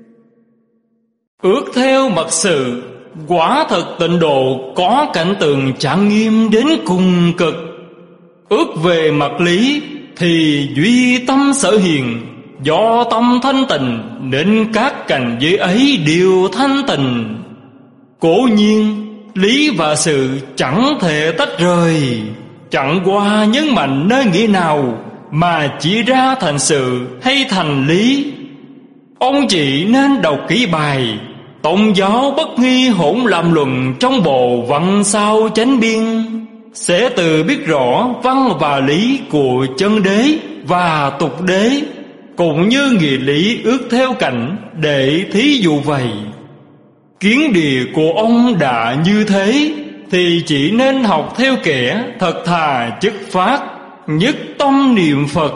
Speaker 1: Ước theo mật sự, quả thật tịnh độ có cảnh tượng trang nghiêm đến cùng cực. Ước về mặt lý thì duy tâm sở hiền, do tâm thanh tịnh nên các cảnh giới ấy đều thanh tịnh. Cố nhiên lý và sự chẳng thể tách rời, chẳng qua nhấn mạnh nơi nghĩa nào mà chỉ ra thành sự hay thành lý. Ông chỉ nên đọc kỹ bài Tôn giáo bất nghi hỗn làm luận trong bộ Văn Sao Chánh Biên, sẽ tự biết rõ văn và lý của chân đế và tục đế, cũng như nghĩa lý ước theo cảnh để thí dụ vậy. Kiến địa của ông đã như thế thì chỉ nên học theo kẻ thật thà chất phát, nhất tâm niệm Phật.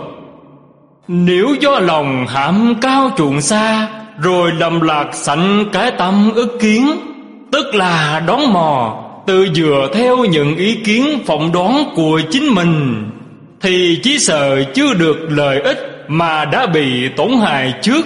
Speaker 1: Nếu do lòng hãm cao chuộng xa, rồi lầm lạc sanh cái tâm ức kiến, tức là đón mò, tự dựa theo những ý kiến phỏng đoán của chính mình, thì chỉ sợ chưa được lợi ích mà đã bị tổn hại trước.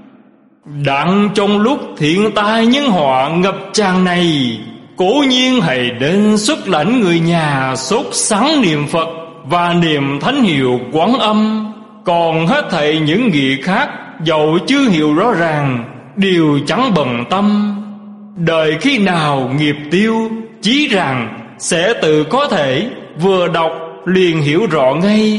Speaker 1: Đặng trong lúc thiên tai nhân họa ngập tràn này, cố nhiên hãy đến xuất lãnh người nhà sốt sắng niệm Phật và niệm thánh hiệu Quán Âm. Còn hết thảy những nghĩa khác dẫu chưa hiểu rõ ràng, đều chẳng bận tâm. Đợi khi nào nghiệp tiêu, chí rằng sẽ tự có thể vừa đọc liền hiểu rõ ngay.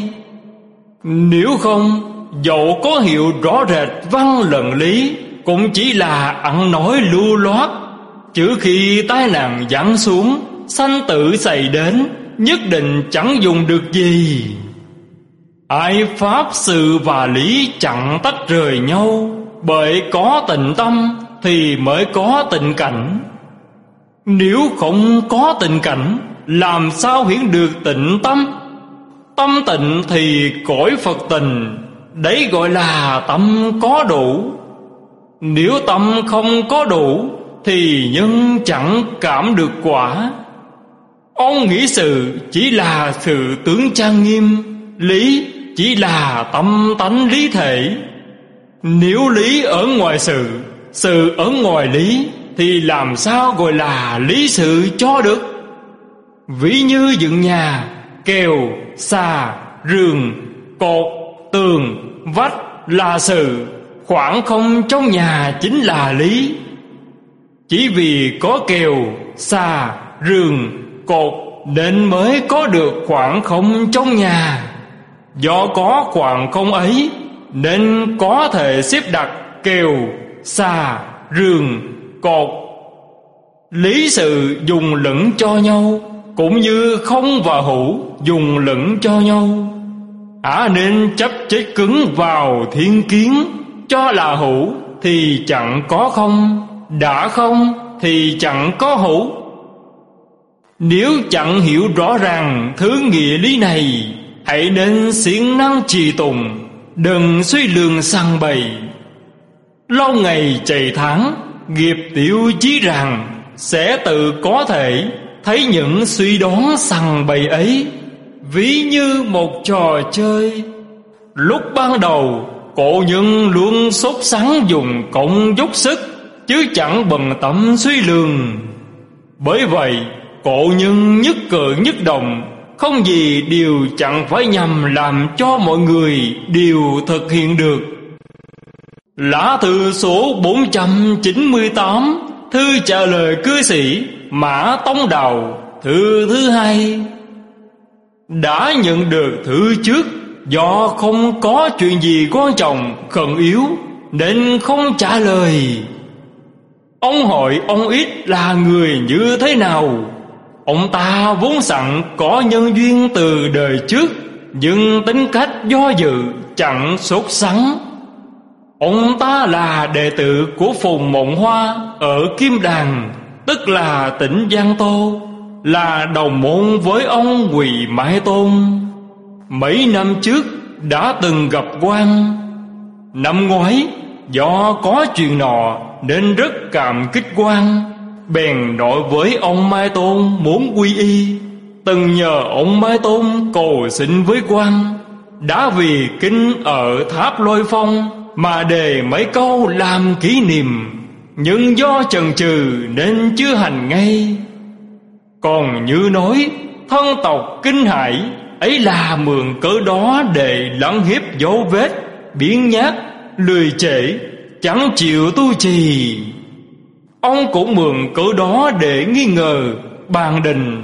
Speaker 1: Nếu không, dẫu có hiểu rõ rệt văn lận lý, cũng chỉ là ăn nói lưu loát. Chứ khi tai nạn giáng xuống, sanh tử xảy đến, nhất định chẳng dùng được gì. Ai pháp sự và lý chẳng tách rời nhau, bởi có tịnh tâm thì mới có tịnh cảnh. Nếu không có tịnh cảnh, làm sao hiển được tịnh tâm? Tâm tịnh thì cõi Phật tình, đấy gọi là tâm có đủ. Nếu tâm không có đủ thì nhân chẳng cảm được quả. Ông nghĩ sự chỉ là sự tướng trang nghiêm, lý chỉ là tâm tánh lý thể. Nếu lý ở ngoài sự sự ở ngoài lý thì làm sao gọi là lý sự cho được? Ví như dựng nhà, kèo, xà, rường, cột, tường, vách là sự, khoảng không trong nhà chính là lý. Chỉ vì có kèo, xà, rường, cột nên mới có được khoảng không trong nhà. Do có khoảng không ấy nên có thể xếp đặt kèo, xà, rường, cột. Lý sự dùng lẫn cho nhau, cũng như không và hữu dùng lẫn cho nhau. Nên chấp chết cứng vào thiên kiến, cho là hữu thì chẳng có không, đã không thì chẳng có hữu. Nếu chẳng hiểu rõ ràng thứ nghĩa lý này, hãy nên siêng năng trì tùng, đừng suy lường sằng bày. Lâu ngày chạy tháng, nghiệp tiểu chí rằng sẽ tự có thể thấy những suy đoán sằng bày ấy ví như một trò chơi. Lúc ban đầu, cổ nhân luôn sốt sắng dùng công dốc sức, chứ chẳng bần tâm suy lường. Bởi vậy, cổ nhân nhất cử nhất động, không gì điều chẳng phải nhằm làm cho mọi người đều thực hiện được. Lá thư số 498, thư trả lời cư sĩ Mã Tông Đào, thư thứ 2. Đã nhận được thư trước, do không có chuyện gì quan trọng khẩn yếu nên không trả lời. Ông hỏi ông Ít là người như thế nào? Ông ta vốn sẵn có nhân duyên từ đời trước, nhưng tính cách do dự, chẳng sốt sắng. Ông ta là đệ tử của Phùng Mộng Hoa ở Kim Đàn, tức là tỉnh Giang Tô, là đồng môn với ông Quỳ Mãi Tôn. Mấy năm trước đã từng gặp quan. Năm ngoái do có chuyện nọ nên rất cảm kích quan, bèn nói với ông Mai Tôn muốn quy y. Từng nhờ ông Mai Tôn cầu xin với quan, đã vì kinh ở tháp Lôi Phong mà đề mấy câu làm kỷ niệm, nhưng do chần chừ nên chưa hành ngay. Còn như nói thân tộc kinh hải ấy là mượn cớ đó để lấn hiếp dấu vết, biến nhát, lười trễ, chẳng chịu tu trì. Ông cũng mượn cớ đó để nghi ngờ bàn đình.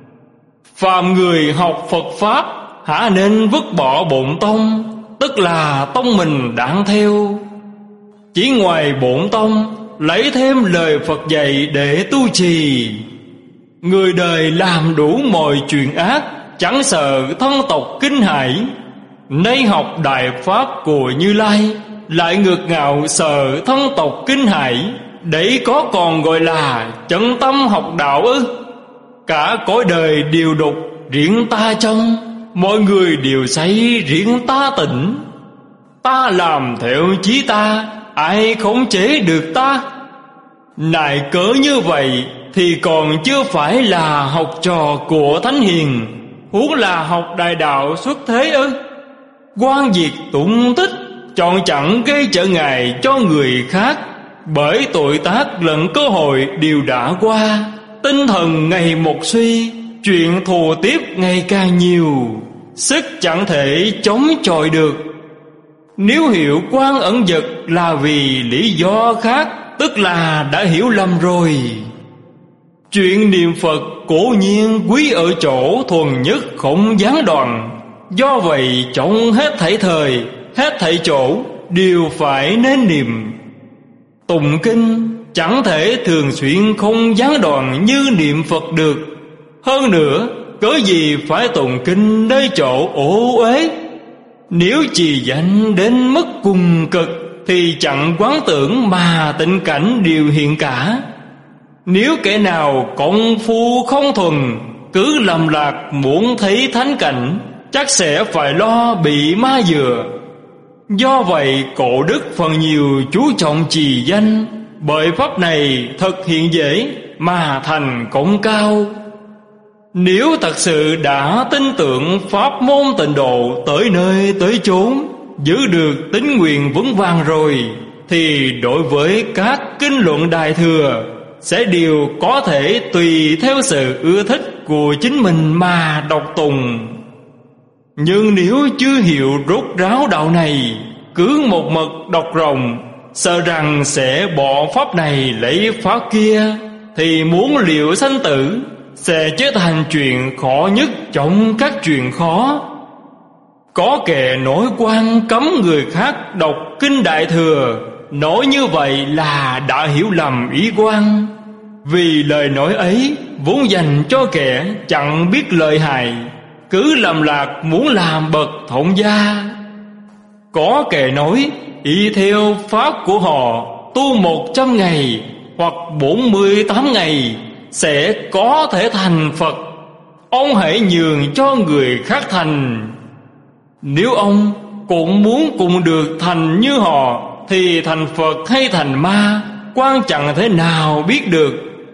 Speaker 1: Phàm người học Phật Pháp hả nên vứt bỏ bổn tông, tức là tông mình đáng theo. Chỉ ngoài bổn tông lấy thêm lời Phật dạy để tu trì. Người đời làm đủ mọi chuyện ác, chẳng sợ thân tộc kinh hải. Nay học Đại Pháp của Như Lai, lại ngược ngạo sợ thân tộc kinh hải. Đấy có còn gọi là chân tâm học đạo ư? Cả cõi đời đều đục, riêng ta trong, mọi người đều say, riêng ta tỉnh. Ta làm theo chí ta, ai khống chế được ta? Này cớ như vậy thì còn chưa phải là học trò của Thánh Hiền, huống là học đại đạo xuất thế ư? Quan diệt tụng tích, chọn chẳng gây trở ngại cho người khác, bởi tội tác lẫn cơ hội đều đã qua. Tinh thần ngày một suy, chuyện thù tiếp ngày càng nhiều, sức chẳng thể chống chọi được. Nếu hiểu quan ẩn dật là vì lý do khác, tức là đã hiểu lầm rồi. Chuyện niệm Phật cố nhiên quý ở chỗ thuần nhất không gián đoạn. Do vậy trong hết thảy thời, hết thảy chỗ đều phải nên niệm. Tụng kinh chẳng thể thường xuyên không gián đoạn như niệm Phật được. Hơn nữa, cớ gì phải tụng kinh nơi chỗ ố uế? Nếu trì danh đến mức cùng cực thì chẳng quán tưởng mà tịnh cảnh đều hiện cả. Nếu kẻ nào công phu không thuần, cứ lầm lạc muốn thấy thánh cảnh, chắc sẽ phải lo bị ma dừa. Do vậy cổ đức phần nhiều chú trọng trì danh, bởi pháp này thực hiện dễ mà thành cũng cao. Nếu thật sự đã tin tưởng pháp môn tịnh độ tới nơi tới chốn, giữ được tín nguyện vững vàng rồi, thì đối với các kinh luận Đại Thừa sẽ đều có thể tùy theo sự ưa thích của chính mình mà đọc tùng. Nhưng nếu chưa hiểu rốt ráo đạo này, cứ một mực đọc rộng, sợ rằng sẽ bỏ pháp này lấy pháp kia, thì muốn liệu sanh tử sẽ trở thành chuyện khó nhất trong các chuyện khó. Có kẻ nói quan cấm người khác đọc kinh Đại Thừa, nói như vậy là đã hiểu lầm ý quan. Vì lời nói ấy vốn dành cho kẻ chẳng biết lợi hại, cứ lầm lạc muốn làm bậc thông gia. Có kẻ nói y theo pháp của họ tu 100 ngày hoặc 48 ngày sẽ có thể thành Phật. Ông hãy nhường cho người khác thành. Nếu ông cũng muốn cùng được thành như họ, thì thành Phật hay thành ma quan chẳng thế nào biết được.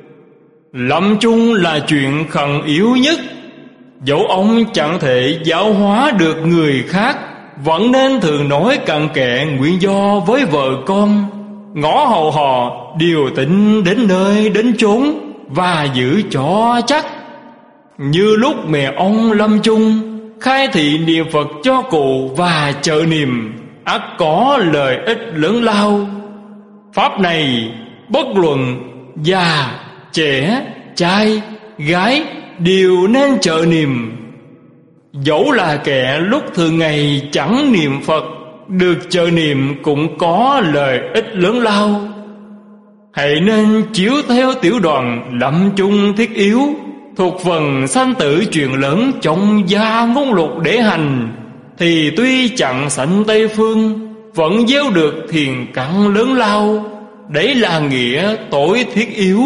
Speaker 1: Lâm chung là chuyện khẩn yếu nhất. Dẫu ông chẳng thể giáo hóa được người khác, vẫn nên thường nói cặn kẽ nguyện do với vợ con, ngõ hầu họ điều tỉnh đến nơi đến chốn và giữ cho chắc. Như lúc mẹ ông lâm chung khai thị niệm Phật cho cụ và trợ niệm, ắt có lợi ích lớn lao. Pháp này bất luận già, trẻ, trai, gái đều nên trợ niệm. Dẫu là kẻ lúc thường ngày chẳng niệm Phật, được trợ niệm cũng có lợi ích lớn lao. Hãy nên chiếu theo tiểu đoàn lâm chung thiết yếu, thuộc phần sanh tử chuyện lớn trong gia ngôn lục để hành, thì tuy chẳng sanh Tây Phương, vẫn gieo được thiền căn lớn lao. Đấy là nghĩa tối thiết yếu.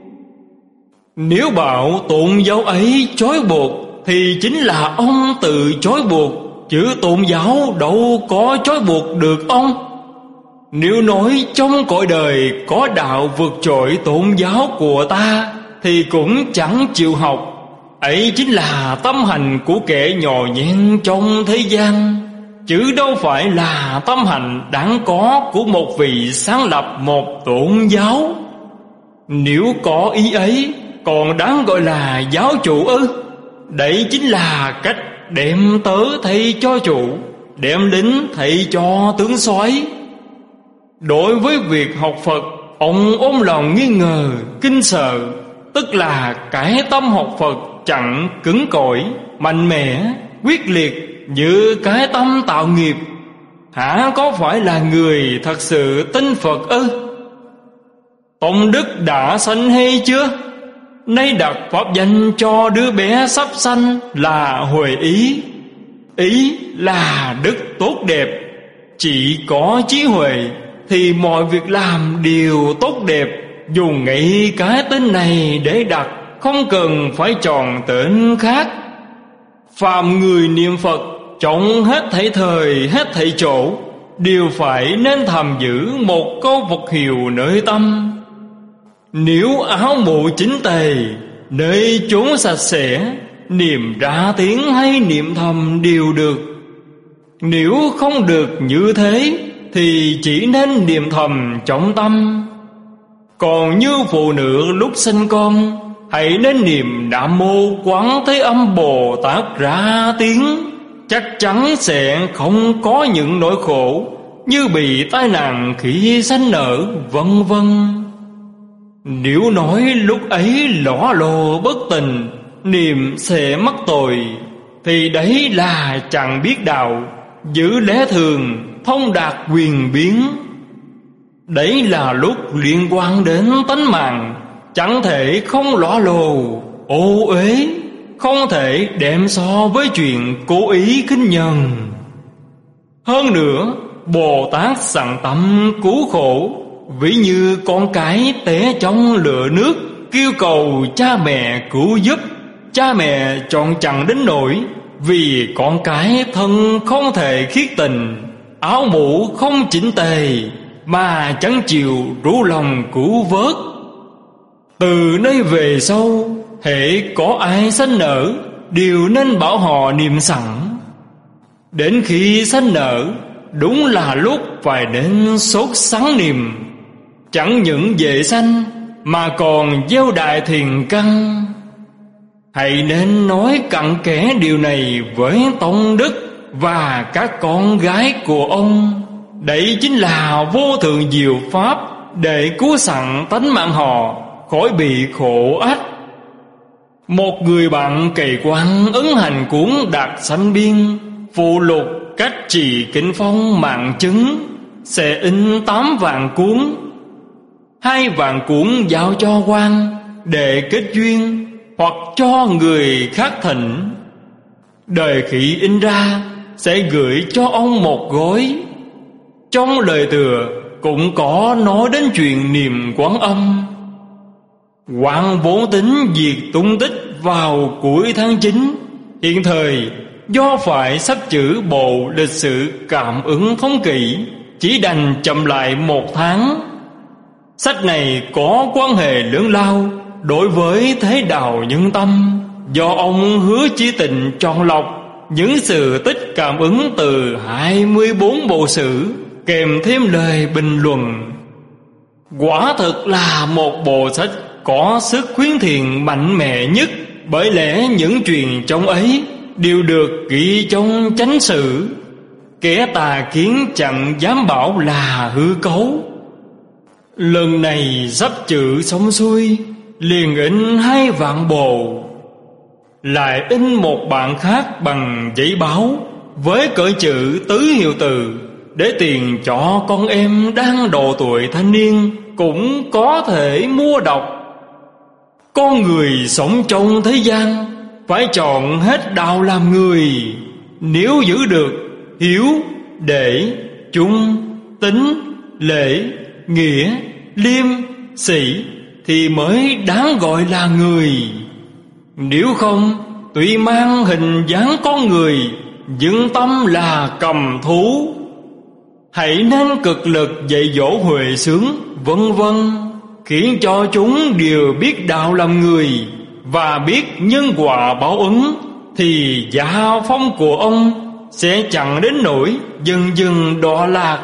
Speaker 1: Nếu bảo tôn giáo ấy trói buộc, thì chính là ông tự trói buộc, chứ tôn giáo đâu có trói buộc được ông. Nếu nói trong cõi đời có đạo vượt trội tôn giáo của ta, thì cũng chẳng chịu học. Ấy chính là tâm hành của kẻ nhỏ nhen trong thế gian, chứ đâu phải là tâm hành đáng có của một vị sáng lập một tôn giáo. Nếu có ý ấy, còn đáng gọi là giáo chủ ư? Đấy chính là cách đem tớ thay cho chủ, đem lính thay cho tướng soái. Đối với việc học Phật, ông ôm lòng nghi ngờ, kinh sợ, tức là cái tâm học Phật chẳng cứng cỏi, mạnh mẽ, quyết liệt như cái tâm tạo nghiệp. Hả có phải là người thật sự tin Phật ư? Tông đức đã sanh hay chưa? Nay đặt pháp danh cho đứa bé sắp sanh là Huệ Ý. Ý là đức tốt đẹp. Chỉ có trí huệ thì mọi việc làm đều tốt đẹp. Dùng ngay cái tên này để đặt, không cần phải chọn tên khác. Phàm người niệm Phật trong hết thảy thời hết thảy chỗ, đều phải nên thầm giữ một câu Phật hiệu nơi tâm. Nếu áo mũ chính tề, nơi chốn sạch sẽ, niệm ra tiếng hay niệm thầm đều được. Nếu không được như thế, thì chỉ nên niệm thầm trong tâm. Còn như phụ nữ lúc sinh con, hãy nên niệm Nam Mô Quán Thế Âm Bồ Tát ra tiếng. Chắc chắn sẽ không có những nỗi khổ như bị tai nạn khi sanh nở, vân vân. Nếu nói lúc ấy lõ lồ bất tình, niệm sẽ mắc tội, thì đấy là chẳng biết đạo, giữ lẽ thường, thông đạt quyền biến. Đấy là lúc liên quan đến tánh mạng, chẳng thể không lõ lồ, ô uế, không thể đem so với chuyện cố ý khinh nhờn. Hơn nữa, Bồ Tát sẵn tâm cứu khổ, ví như con cái té trong lửa nước, kêu cầu cha mẹ cứu giúp. Cha mẹ chọn chẳng đến nỗi, vì con cái thân không thể khiết tình, áo mũ không chỉnh tề, mà chẳng chịu rủ lòng cứu vớt. Từ nay về sau, hễ có ai sanh nở, đều nên bảo họ niệm sẵn. Đến khi sanh nở, đúng là lúc phải đến sốt sắng niềm. Chẳng những vệ sanh mà còn gieo đại thiền căn. Hãy nên nói cặn kẽ điều này với tông đức và các con gái của ông. Đấy chính là vô thượng diệu pháp để cứu sẵn tánh mạng họ khỏi bị khổ ách. Một người bạn cày quan ấn hành cuốn đạt sanh biên, phụ lục cách trì kinh phong mạng chứng, sẽ in 8 vạn cuốn. 2 vạn cuốn giao cho quan để kết duyên, hoặc cho người khác thỉnh. Đời khi in ra sẽ gửi cho ông một gói. Trong lời tựa cũng có nói đến chuyện niệm Quán Âm. Quan vốn tính diệt tung tích vào cuối tháng 9. Hiện thời do phải sắp chữ bộ lịch sử cảm ứng thống kỷ, chỉ đành chậm lại 1 tháng. Sách này có quan hệ lớn lao đối với thế đạo nhân tâm, do ông Hứa Chí Tịnh chọn lọc những sự tích cảm ứng từ 24 bộ sử, kèm thêm lời bình luận. Quả thực là một bộ sách có sức khuyến thiện mạnh mẽ nhất, bởi lẽ những chuyện trong ấy đều được ghi trong chánh sử. Kẻ tà kiến chẳng dám bảo là hư cấu. Lần này sắp chữ xong xuôi, liền in 2 vạn bộ. Lại in một bản khác bằng giấy báo với cỡ chữ tứ hiệu từ, để tiền cho con em đang độ tuổi thanh niên cũng có thể mua đọc. Con người sống trong thế gian phải chọn hết đạo làm người. Nếu giữ được hiếu, đệ, trung, tín, lễ, nghĩa, liêm, sĩ thì mới đáng gọi là người. Nếu không, tuy mang hình dáng con người, nhưng tâm là cầm thú. Hãy nên cực lực dạy dỗ huệ sướng, vân vân, khiến cho chúng đều biết đạo làm người và biết nhân quả báo ứng, thì gia phong của ông sẽ chẳng đến nỗi dần dần đọa lạc.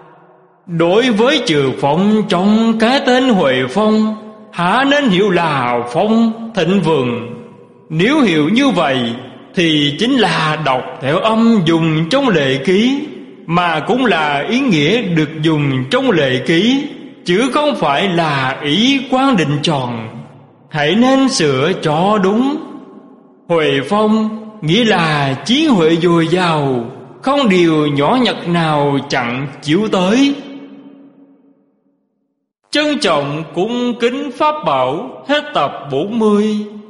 Speaker 1: Đối với Trừ Phong trong cái tên Huệ Phong, há nên hiểu là phong thịnh vượng. Nếu hiểu như vậy thì chính là đọc theo âm dùng trong lệ ký, mà cũng là ý nghĩa được dùng trong lệ ký, chứ không phải là ý quan định tròn. Hãy nên sửa cho đúng. Huệ Phong nghĩa là trí huệ dồi dào, không điều nhỏ nhặt nào chẳng chiếu tới. Trân trọng cung kính Pháp Bảo. Hết tập 40.